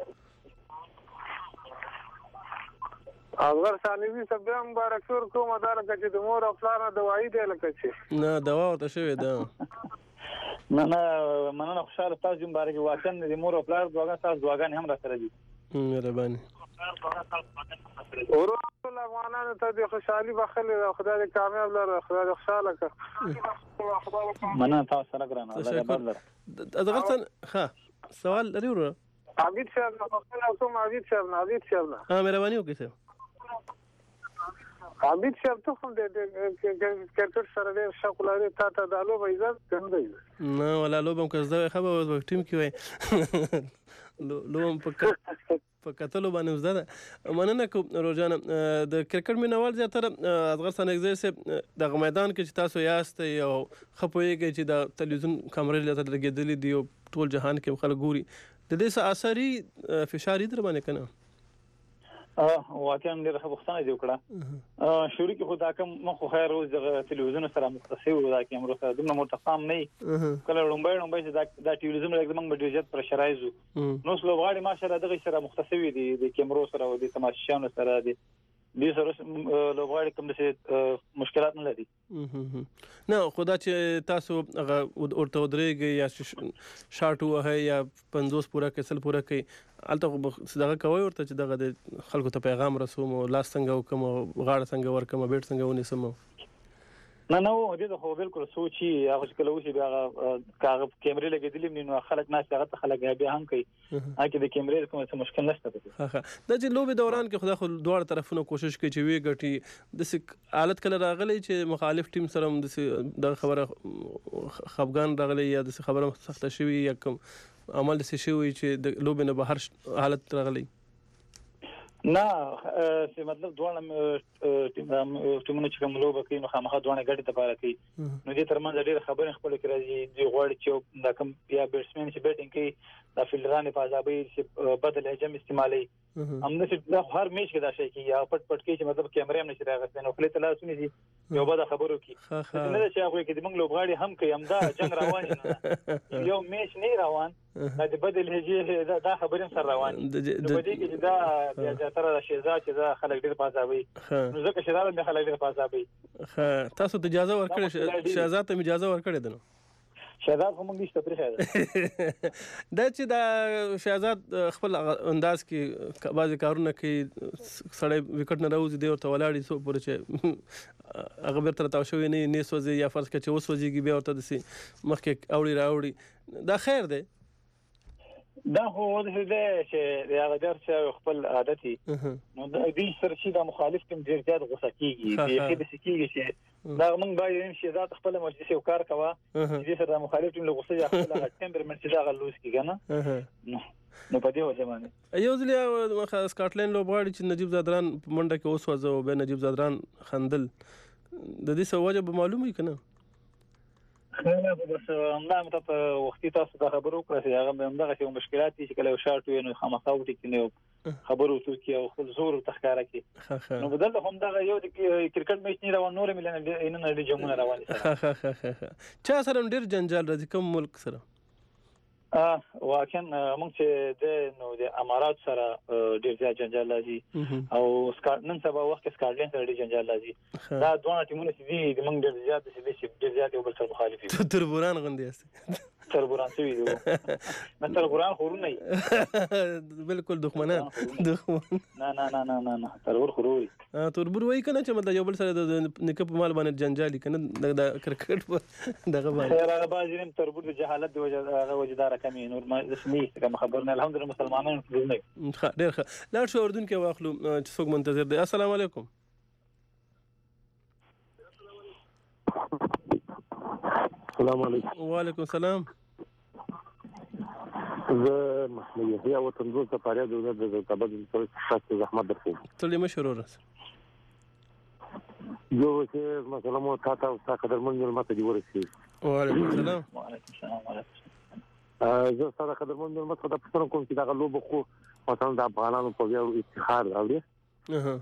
اصغر ثانوي سبه مبارک شور کوم اداره چې د مور او پلار نه دوايي دی لکه چې نه دوا ورته شوی ده نه نه مننه خوشاله تاسو مبارک واچن د مور او پلار دواګان تاسو دواګان هم را سره دي مهرباني ورو افغانانو ته د خوشحالي بخلې خدای دې کامیاب لره خدای دې خوشاله کړه مننه تاسو سره ګرانه الله دې بدل اصغر ها سوال لري ورو عبید صاحب نو خپل کوم عبید صاحب نه عبید صاحب نه ها مهرباني وکړئ حمید صاحب ته هم د کرکټ سره ډېر شوق لري تا ته د لوبه عزت کوم دی نه ولا لوبم کزده خبر په ټیم کې وای لوبم په په کتلو باندې زده مننه کوم روزانه د کرکټ مینوال زیاتره اصغر سنګزی سه د میدان کې چې تاسو یاست یو خپويږي چې د تلویزیون کیمرې لته لګېدلې دی ټول جهان کې خلک ګوري د دې څه اثري فشار در باندې کنه واقعا ډېر ښه پوښتنه دې وکړه شروع کې خو دا کوم مخ خیر روز د تلویزیون سره مختصي و دا کیمرو سره دومره مرتفعام نه کله لومبای لومبای چې دا تلویزیون لږ موږ ډېر زیات پرشرایز نو سلوغاړي ماشاءالله دغه سره مختصي دي د کیمرو سره او د تماشچیانو سره دي دې سره لوغاړي کوم څه مشکلات نه لري نه خدا چې تاسو هغه ورته ودرېږي یا شارټ وه یا پنځوس پوره کسل پوره کوي الته دغه کوي ورته چې دغه د خلکو ته پیغام رسوم او لاس څنګه وکم غاړه څنګه ورکم بیٹ څنګه ونیسم نه نه دې د خو بالکل سوچي هغه کله وشي بیا کاغه کیمرې لګېدلې نو خلک نه هغه خلک بیا هم کوي هغه د کیمرې کوم څه مشکل نشته ها ها د چې لوبي دوران کې خدا خو دوه طرفونو کوشش کوي چې وی ګټي د حالت کله راغلی چې مخالف ټیم سره د خبره خفغان راغلی یا د خبره سخته شوی یا کوم عمل د شوی چې د لوبي نه بهر حالت راغلی نه چې مطلب دوه ټیمونه چې کوم لوبه کوي نو خامخا دوه ګټه ته پاره کوي نو دې ترمنځ ډېر خبرې خپل کړي دي غوړ چې دا کوم یا بیټسمن چې بیټینګ کوي دا فیلډران په عذابي چې بدل هجم استعمالي همدا چې هر میچ کې دا شي کې یا پټ پټ کې چې مطلب کیمرې هم نشي راغستې نو خپل تلاش نشي یو بده خبرو کې نه چې هغه کې د موږ لوبغاړي هم کوي همدا جنگ روان نه یو میچ نه روان دا د بدل هجې دا خبرې سره روان دي نو دې کې دا بیا تر شهزاد چې دا خلک ډېر پازابي نو ځکه شهزاد به خلک ډېر پازابي ها تاسو ته اجازه ورکړې شهزاد ته اجازه ورکړې ده نو شهزاد هم موږ نشته پرې دا چې دا شهزاد خپل انداز کې بعضی کارونه کوي سړی وکټ نه راوځي دی ورته ولاړی سو پورې چې هغه بیرته تاو شوی نه نه سوځي یا فرض کړه چې وسوځيږي بیا ورته دسي مخکې اوړي راوړي دا خیر دی دا خو د دې چې هغه درس خپل عادتي نو د دې سره چې د مخالف کوم ډیر زیات غوسه کیږي چې د سکیږي چې دا موږ باید چې ذات خپل مجلس یو کار کوا چې سره د مخالف ټیم له غوسه یا خپل ټمپرمنټ چې دا غلوس کیږي نه نو په دې وجه باندې یو ځل سکاټلند لوبغاړي چې نجیب زادران په منډه کې اوس وځو به نجیب زادران خندل د دې سوجه به معلومه کنه خلک بس همدا مته په وختي تاسو دا خبرو کړی چې هغه همدا چې مشکلات دي چې کله شارټ وي نو خامخا وټی کینو خبرو تو کې او خپل زور تخکاره کې نو بدل هم دا یو د کرکټ میچ نه روان نور ملنه ان نه د جمهور روان دي چا سره ډیر جنجال راځي کوم ملک سره ا واکن موږ چې د نو د امارات سره ډیر ځای جنجال راځي او سکاټلند سبا وخت سکاټلند سره ډیر جنجال راځي دا دوه ټیمونه چې دي موږ ډیر زیات چې ډیر زیات یو بل سره مخالف دي تربوران غندي است تربوران څه ویلو نه تربوران خورو نه بالکل دښمنان دښمن نه نه نه نه نه تربور خورو ا تربور وای کنه چې مطلب یو بل سره د نکپ مال باندې جنجالي کنه د کرکټ دغه باندې خیر هغه بازی تربور د جهالت د وجه هغه وجدار کمی نور ما اسمي کوم خبرنا الحمدلله مسلمانانو ټول نه ډیر ښه لاړ شو اردن کې واخلو چې څوک منتظر دي السلام علیکم السلام علیکم وعلیکم السلام زه محمد یحیی وطن دوست فریاد د تبادل تاسو زحمت درکوم ټول مشهور راس یو چې مثلا مو تاسو تاسو قدرمن ملمت دی ورسي وعلیکم السلام وعلیکم السلام زه سره قدرمن ملمت خدای په څنګه کوم چې دا لوب خو مثلا د افغانانو په یو افتخار راوړي اها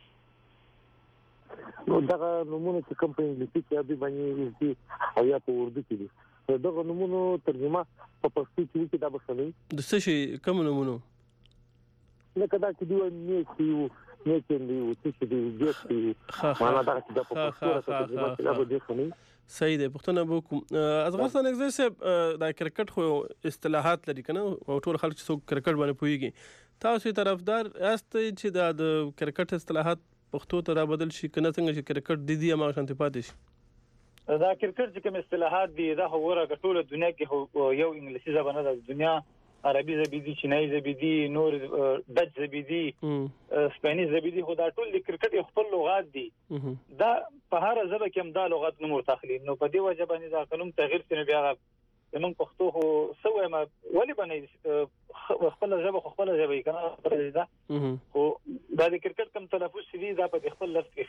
نو دا نمونه چې کوم په انګلیسي کې دی باندې دي او یا په اردو کې دي دا نمونه ترجمه په پښتو کې دا بسنی د څه شي کوم نمونه نه کدا چې دی نه چې نه چې دی او چې دی جوړ معنا دا چې دا په پښتو ترجمه کې دا به بسنی صحیح ده پښتنه وکم ازغرستان اگزیسه دا کرکټ خو اصطلاحات لري کنه او ټول خلک څو کرکټ باندې پويږي تاسو طرفدار است چې دا د کرکټ اصطلاحات پښتو ته را بدل شي کنه څنګه چې کرکټ د دې ما شانت پاتې شي دا کرکټ چې کوم اصطلاحات دي دا هوره ټوله دنیا کې یو انګلیسي ژبه نه ده دنیا عربي ژبې دي، چینایي ژبې دي، نور ډچ ژبې دي، سپینیش ژبې دي، خو دا ټول د کرکټ خپل لغات دي. دا په هر ژبه کې هم دا لغات نوم ورته اخلي. نو په دې وجه باندې دا قانون تغیر شي. بیا زمونږ پښتو خو سوې ما ولې باندې خپل ژبه خو خپل ژبه یې کنه دا خو دا د کرکټ کوم تلفظ دی دا په خپل لفظ کې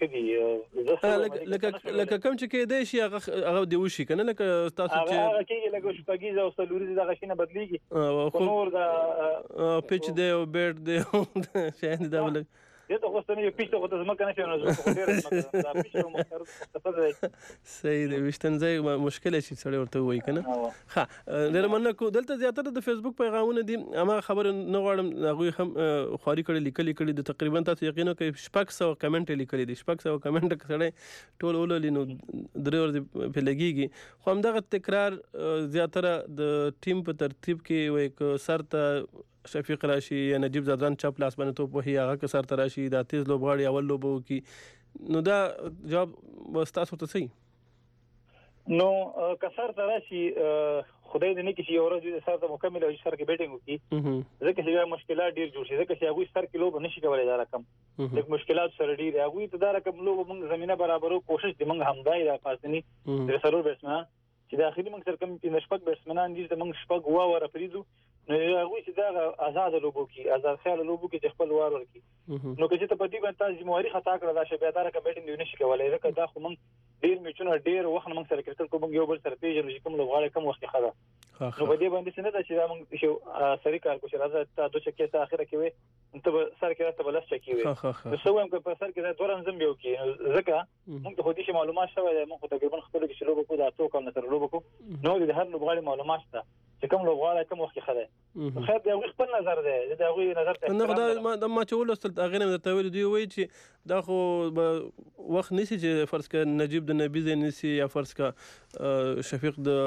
خدي لکه لکه کوم چې کې دی شي هغه دی وشي کنه لکه تاسو چې هغه کې لکه شپږیزه او سلوري دا غشینه بدليږي خو نور دا پیچ دی او بیټ دی شاید دا ولګ زه ته خوستنه یو پیچ ته زما کنه شنو زه خو ډیر دا پیچ مختلف مختلف دی. صحیح دی وشتن ځای مشکل شي سړی ورته وای کنه. ها ډیر مننه کو دلته زیاتره د فیسبوک پیغامونه دي اما خبر نه غواړم هغه هم خوري کړي لیکلي کړي د تقریبا تاسو یقینا کوي شپږ سوه کمنټ لیکلي دي شپږ سوه کمنټ کړي ټول ولولي نو درې ورځې په لګيږي خو هم دغه تکرار زیاتره د ټیم په ترتیب کې وای سر ته شفیق راشي یا نجیب زادران چپ لاس باندې توپ وهي هغه که سر ته راشي دا تیز لوبغاړي اول لوبو کې نو دا جواب تاسو ته صحیح نو که سر ته راشي خدای دې نه کې چې یو ورځ د سر ته مکمل او سر کې بیټینګ وکړي ځکه چې مشکلات ډیر جوړ شي ځکه چې هغه سر کې لوب نشي کولای دا رقم د مشکلات سره ډیر هغه ته دا رقم لوب موږ زمينه برابرو کوشش دې موږ همدای را پاسني د سرور بیسمن چې داخلي موږ سره کوم چې نشپک بیسمنان دي موږ شپک وا ور پریزو نو هغه چې دا آزاد لوبو کې آزاد خیال لوبو کې خپل وار ورکی نو که چې ته په دې باندې تاسو جمهوریت خطا کړل دا شبي اداره کمیټې دی نشي کولای ځکه دا خو موږ ډیر میچونه ډیر وخت موږ سره کرکټ کوم یو بل سره پیژنو چې کوم لوبغاړي کوم وخت خدا نو په دې باندې څنګه دا چې دا موږ شو سری کار کو چې راځه تا دوه چکه ته اخره کې وي ته سر کې راته بلس چکی وي نو سو هم په سر کې دا دوران زم یو کې ځکه موږ ته خو دې معلومات شوی دی موږ تقریبا خپل کې شروع وکړو دا څو کوم نه سره لوبو نو د هر لوبغاړي معلومات شته چې کوم لوبغاړي کوم وخت خدا خو دا خپل نظر دی دا غوي نظر ته نه خدا د ما چې ولستل اغه نه ته ویل دی وای چې دا خو وخت نسی چې فرض ک نجیب د نبی زین نسی یا فرض ک شفیق د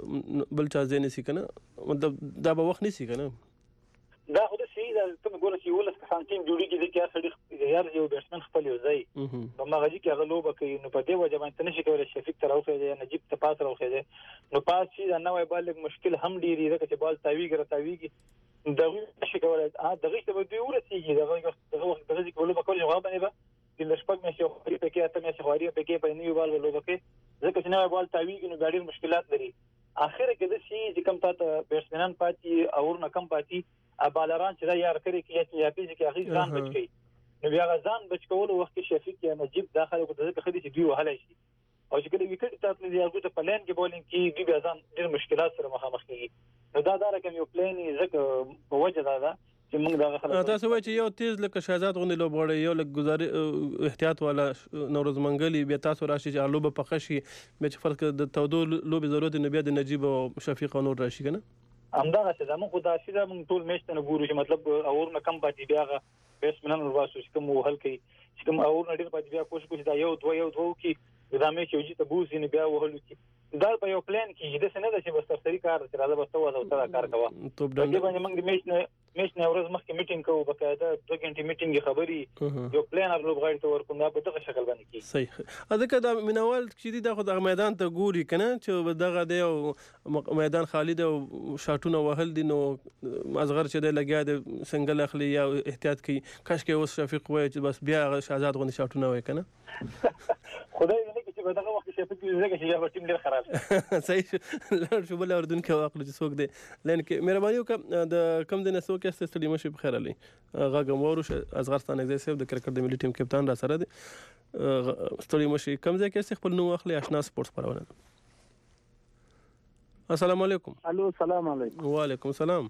بل چا زین نسی کنه مطلب دا به وخت نسی کنه دا خو د سی دا کوم ګور چې ولس کسان ټیم جوړیږي د کیا سړي یار یو بیټسمن خپل یو ځای په مغازي کې هغه لوبه کوي نو په دې وجه باندې نشي کولای شفیق تر اوسه دی نجیب ته پات راوخی نو پات شي دا نوې بالغ مشکل هم ډیری ده چې بال تاویږي را تاویږي دغه نشي کولای ا دغه ته به دی ورسیږي دغه دغه دغه چې لوبه کوي جواب نه به د لشپک مې شو په کې اته مې شو غوړی په کې په نیو بال لوبه کوي ځکه چې نوې بال تاویږي نو ډیر مشکلات لري اخر کې د سی چې کم ته بیټسمنان پاتې او نه کم پاتې بالران چې دا یار کړی کې یا پیږي کې اخی ځان بچ کی نو بیا ځان بچ کول وخت کې شفیق یا نجیب داخله کو ځکه خدي چې دی وهلای شي او چې کله وکټ ته تللی هغه ته پلان کې بولینګ کې دی بیا ځان ډیر مشکلات سره مخامخ کیږي نو دا دا رقم یو پلان ځکه په وجه دا ده چې موږ دا خلک تاسو وایي چې یو تیز لکه شهزاد غونډه لوبغاړي یو لکه گزاري احتیاط والا نوروز منګلی بیا تاسو راشي چې لوبه پخه شي به چې فرق د تودو لوبې ضرورت نه بیا د نجیب او شفیق نور راشي کنه همدغه څه زموږ خو دا چې موږ ټول میچ ته ګورو چې مطلب اور نه کم پاتې بیا بیټسمنان ورسو چې کوم وهل کوي چې کوم اور نه ډیر پاتې بیا کوشش کوي دا یو دوه یو دوه کې دا میچ یو چې ته بوزي نه بیا وهل کی دا په یو پلان کې د سنده چې بس تفصیلی کار چې راځه بس تاسو سره کار کوه توپ ډنګ باندې موږ د میچ نه میچ نه ورځ مخکې میټینګ کوو بقاعده دوه غنټې میټینګ خبري یو پلان ار لوبغاړي ته ورکوم دا په دغه شکل باندې کی صحیح اځکه دا مینوال چې دی دغه د میدان ته ګوري کنه چې دغه دی میدان خالی دی او شاټونه وهل دي نو ازغر چې دی لګیا دی سنگل اخلي یا احتیاط کوي کاش کې اوس شفیق وای چې بس بیا شهزاد غونډه شاټونه وای کنه خدای دې چې په دغه وخت کې شفیق زګه چې یو ټیم ډیر خراب صحیح لړ شو بل اردن کې واقع چې څوک دی لکه کې مهرباني وکړه د کم دنه څوک است ستړي مشه بخیر علي غاګم وروش ازغرستان ایزه سیف د کرکټ د ملي ټیم کپتان را سره دی ستړي مشه کم ځای کې خپل نو اخلي آشنا سپورتس پرونه السلام علیکم الو السلام علیکم وعلیکم السلام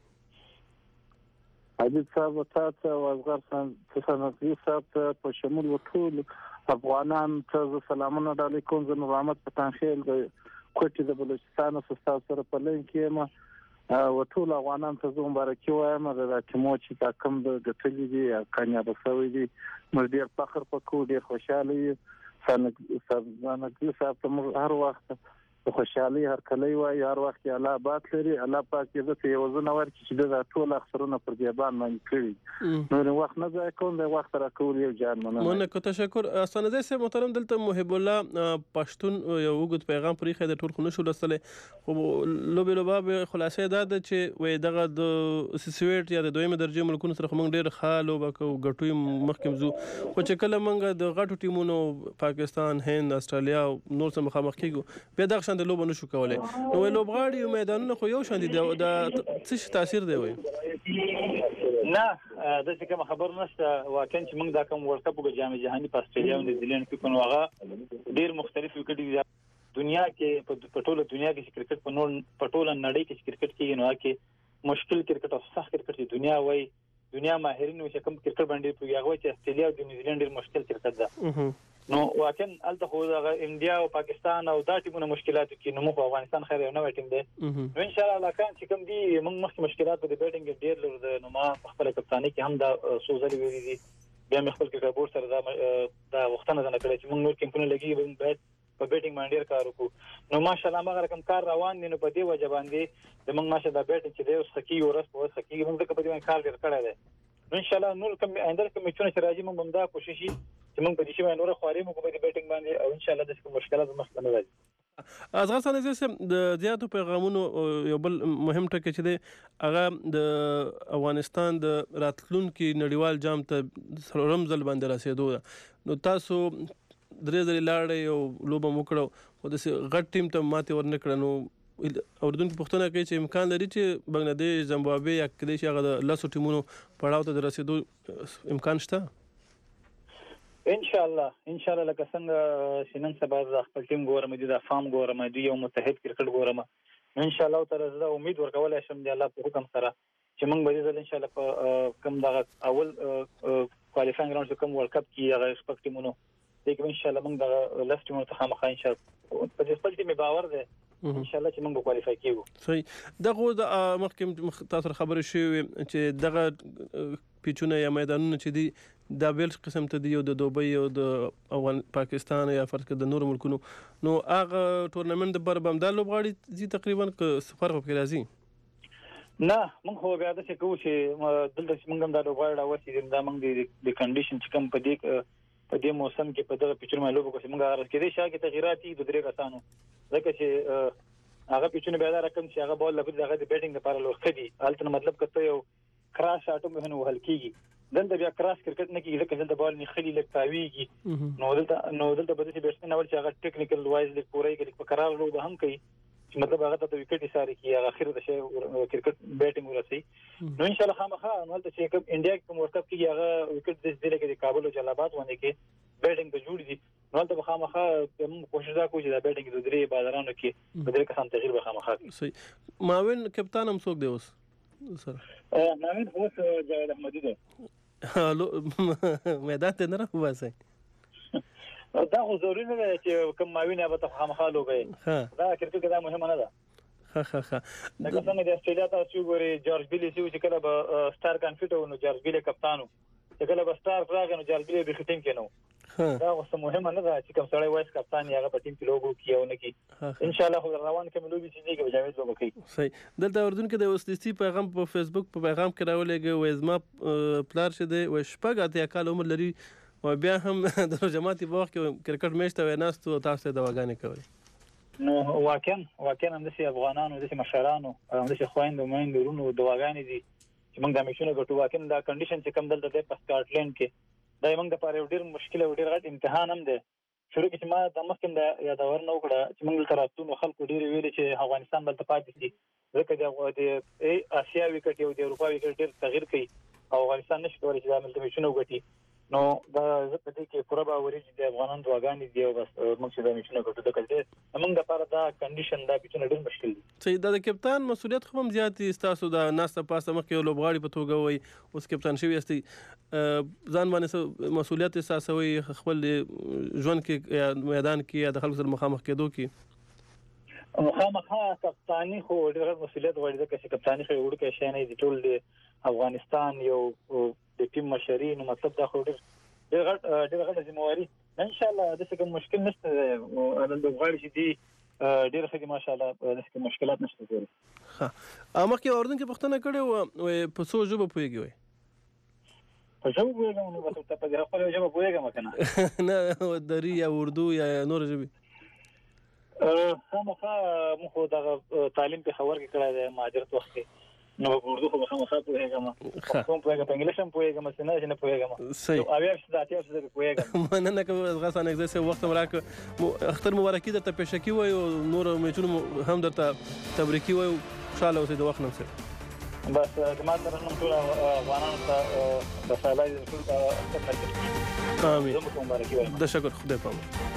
حبیب صاحب تاسو او ازغرستان څنګه تاسو په شمول وټول افغانان ته سلامونه علیکم زه محمد پتانخیل د کوټې د بلوچستان سره سره په لین کې ما او ټول افغانان ته زه مبارکي وایم د ټیمو چې تا کوم د ګټلې دي کامیاب شوی دي موږ ډیر فخر وکړو ډیر خوشاله یو څنګه څنګه صاحب ته هر وخت خوشحالي هر کله وای هر وخت الله آباد لري الله پاک دې ته یو ځنه ورکړي چې د ټول اخسرونه پر دیبان باندې کړی نو وخت نه ځای کوم د وخت را کول یو جان مننه مننه تشکر استانزه سه محترم دلته محب الله پښتون یو وګت پیغام پرې خې د ټول خو نشو لسله خو لوبه لوبه خلاصې ده چې وې دغه د سویټ یا د دویمه درجه ملکونو سره موږ ډېر خالو بکو غټوي مخکم زو خو چې کله موږ د غټو ټیمونو پاکستان هند استرالیا نور سره مخامخ کیږو بیا دغه شان د لوبه نشو کولای نو لوبغاړي او میدانونه خو یو شان دي د څه تاثیر دی وای نه د څه کوم خبر نشته واکن چې موږ دا کوم ورلد کپ په جام جهاني په استرالیا او نیوزیلند کې کوم واغه ډیر مختلف وکټ دي دنیا کې په ټوله دنیا کې کرکټ په نور په ټوله نړۍ کې کرکټ کې نو کې مشکل کرکټ او سخت کرکټ دی دنیا وای دنیا ماهرین چې کوم کرکټ باندې په یاغوي چې استرالیا او نیوزیلند ډیر مشکل کرکټ ده نو واکن الته خو د انډیا او پاکستان او دا ټیمونه مشکلات کې نو موږ افغانستان خیر یو نوې ټیم دی نو ان شاء الله لکان چې کوم دي موږ مخکې مشکلات په بیټینګ ډیر لري نو ما خپل کپتانی کې هم دا سوزلي ویلي دي بیا مې خپل کې بورډ سره دا دا وختونه نه کړی چې موږ نور کمپونه لګي باید په بیټینګ باندې ډیر کار وکړو نو ماشاءالله موږ رقم کار روان دي نو په دې وجه باندې د موږ ماشه دا بیټینګ چې دی اوس حقيقي ورس په حقيقي موږ په دې باندې کار ډیر کړی دی نو ان شاء الله نور کوم اندر کوم چې چې راځي موږ هم دا کوشش وکړو چې موږ په دې شی باندې نور خواري موږ په دې بیټینګ باندې او ان شاء الله د څه مشکلات مخ نه راځي ازغه سره زه د زیاتو پیغامونو یو بل مهم ټکی چې دی هغه د افغانستان د راتلونکو نړیوال جام ته رمزل باندې رسیدو نو تاسو درې ځلې لاړې او لوبه وکړو خو د غټ ټیم ته ماته ورنکړه نو اردن پښتنه کوي چې امکان لري چې بنگلاديش زیمبابوے یا کله چې هغه د لاسو ټیمونو پړاو ته رسیدو امکان شته ان شاء الله ان شاء الله لکه څنګه شنن سبا د خپل ټیم ګورم دي د فارم ګورم دي یو متحد کرکټ ګورم ان شاء الله تعالی زه امید ورکول شم د الله په حکم سره چې موږ به ځل ان شاء الله په کم دغه اول کوالیفاینګ راوند کوم ورلد کپ کې هغه سپک ټیمونو دغه ان شاء الله موږ د لاست ټیمونو ته خامخا ان شاء الله په خپل ټیم باور ده ان شاء الله چې موږ به کوالیفای کیږو صحیح دغه د مخکې تاسو خبرې شوې چې دغه پیچونه یا میدانونه چې دي دا بیل قسم ته دی یو د دوبۍ او د افغان پاکستان یا فرض کړه د نور ملکونو نو هغه ټورنمنت پر بمدار لوبغاړي زی تقریبا صفر په راځي نه موږ خو بیا د څه کوو چې دلته موږ هم دا لوبغاړي راوځي دا موږ د کنډیشن چې کوم په دې په دې موسم کې په دغه پیچونو باندې لوبو کوم موږ غواړو چې د شاګه تغیرات دي د درې کسانو ځکه چې هغه پیچونه به دا رقم چې هغه بال لپاره دغه د بیټینګ لپاره لوخه دي البته مطلب کته یو کراش اټو مهنه وهل کیږي دلته بیا کراس کرکټ نه کیږي ځکه دلته بال نه خلی لک تاویږي نو دلته نو دلته به چې بیټسمن اول چې هغه ټیکنیکل وایز لیک پورای کې په قرار لوب هم کوي چې مطلب هغه ته وکټ ساري کی هغه اخر د شی کرکټ بیټینګ ورسي نو ان شاء الله خامخا نو ته چې کوم انډیا کې ورلد کپ کې هغه وکټ د دې لګي د کابل او جلال آباد باندې کې بیټینګ به جوړ دي نو ته خامخا موږ کوشش وکړو چې دا بیټینګ د درې بازارانو کې د درې کسان تغییر به خامخا صحیح ماوین کپتان هم څوک دی اوس سره ماوین اوس جاوید احمدی دی هالو میدان ته نه راوځي دا خو ضروري نه دی چې کوم ماوین یا به خامخا لوبي دا کرکټ دا مهمه نه ده ها ها ها دا څنګه د استرالیا تاسو ګوري جورج بیلی چې کله به سٹار کانفیټ او جورج بیلی کپتانو چې کله به سٹار راغی نو جورج بیلی به ختم کینو دا اوس مهمه نه ده چې کوم سړی وایس کپتان یې هغه په ټیم کې لوګو کیو نه کی ان شاء الله خو روان کوم لوبي چې دی جاوید لوګو کوي صحیح دلته اردن کې د اوسلیسي پیغام په فیسبوک په پیغام کې راولېږي وې زما پلار شه دی و شپږ اتیا کال عمر لري او بیا هم د جماعتي په وخت کې کرکټ میچ ته وناستو تاسو د دواګانې کوي نو واکن واکن هم د افغانانو د مشرانو هم د خويندو مېندورونو دواګانې دي چې موږ د میچونو ګټو واکن دا کنډیشن چې کم دلته په سکاټلند کې دا موږ د پاره ډیر مشکل او ډیر غټ امتحان هم دی شروع کې ما د مخکې د یادور نه وکړه چې موږ تر راتلو خلکو ډیر ویل چې افغانستان بل ته پاتې شي ځکه د اسیا وکټ او د اروپا وکټ ډیر تغییر کوي او افغانستان نشي کولای چې دا ملته میچونو وګټي نو دا زه په دې کې پوره باوري چې د افغانانو دواګانې دی او بس موږ چې دا میچونه ګټو د کله موږ د لپاره دا کنډیشن دا پیچونه ډېر مشکل دي صحیح دا د کپتان مسولیت خو هم زیات دي تاسو دا ناسته پاسه مخکې لوبغاړي په توګه وای اوس کپتان شوی استي ځان باندې مسولیت احساسوي خپل ژوند کې میدان کې د خلکو سره مخامخ کېدو کې مخامخ کپتانی خو ډېر مسولیت غواړي چې کپتانی خو وړ کې شي نه دي ټول د افغانستان یو د ټیم مشري نو مطلب دا خو ډېر ډېر غټ ذمہواری ان شاء الله د څه کوم مشکل نشته او د غواړي چې دی ډېر ښه دي ماشاءالله د مشکلات نشته کوي. ها اما کې اوردن کې پښتنه کړي او په څو ژبه پويږي وي په ژبه پويږم نو ته په دې خپل ژبه پويږم کنه نه دري یا اردو یا نور ژبه خامخا مو خو دا تعلیم په خبر کې کړای دی ماجرت وخت کې نو اردو خو خامخا پويږم کوم پويږم په انګلیش هم پويږم څنګه نه پويږم صحیح او بیا څه داتیا څه پويږم مننه کوم غسان اگزه وخت مراک اختر مبارکي درته پېښه کی وای او نور میچونو هم درته تبریکي وای خوشاله اوسې د وخت نم سره بس جماعت درنه ټول افغانانو ته د سالای ټول امين د شکر خدای پامه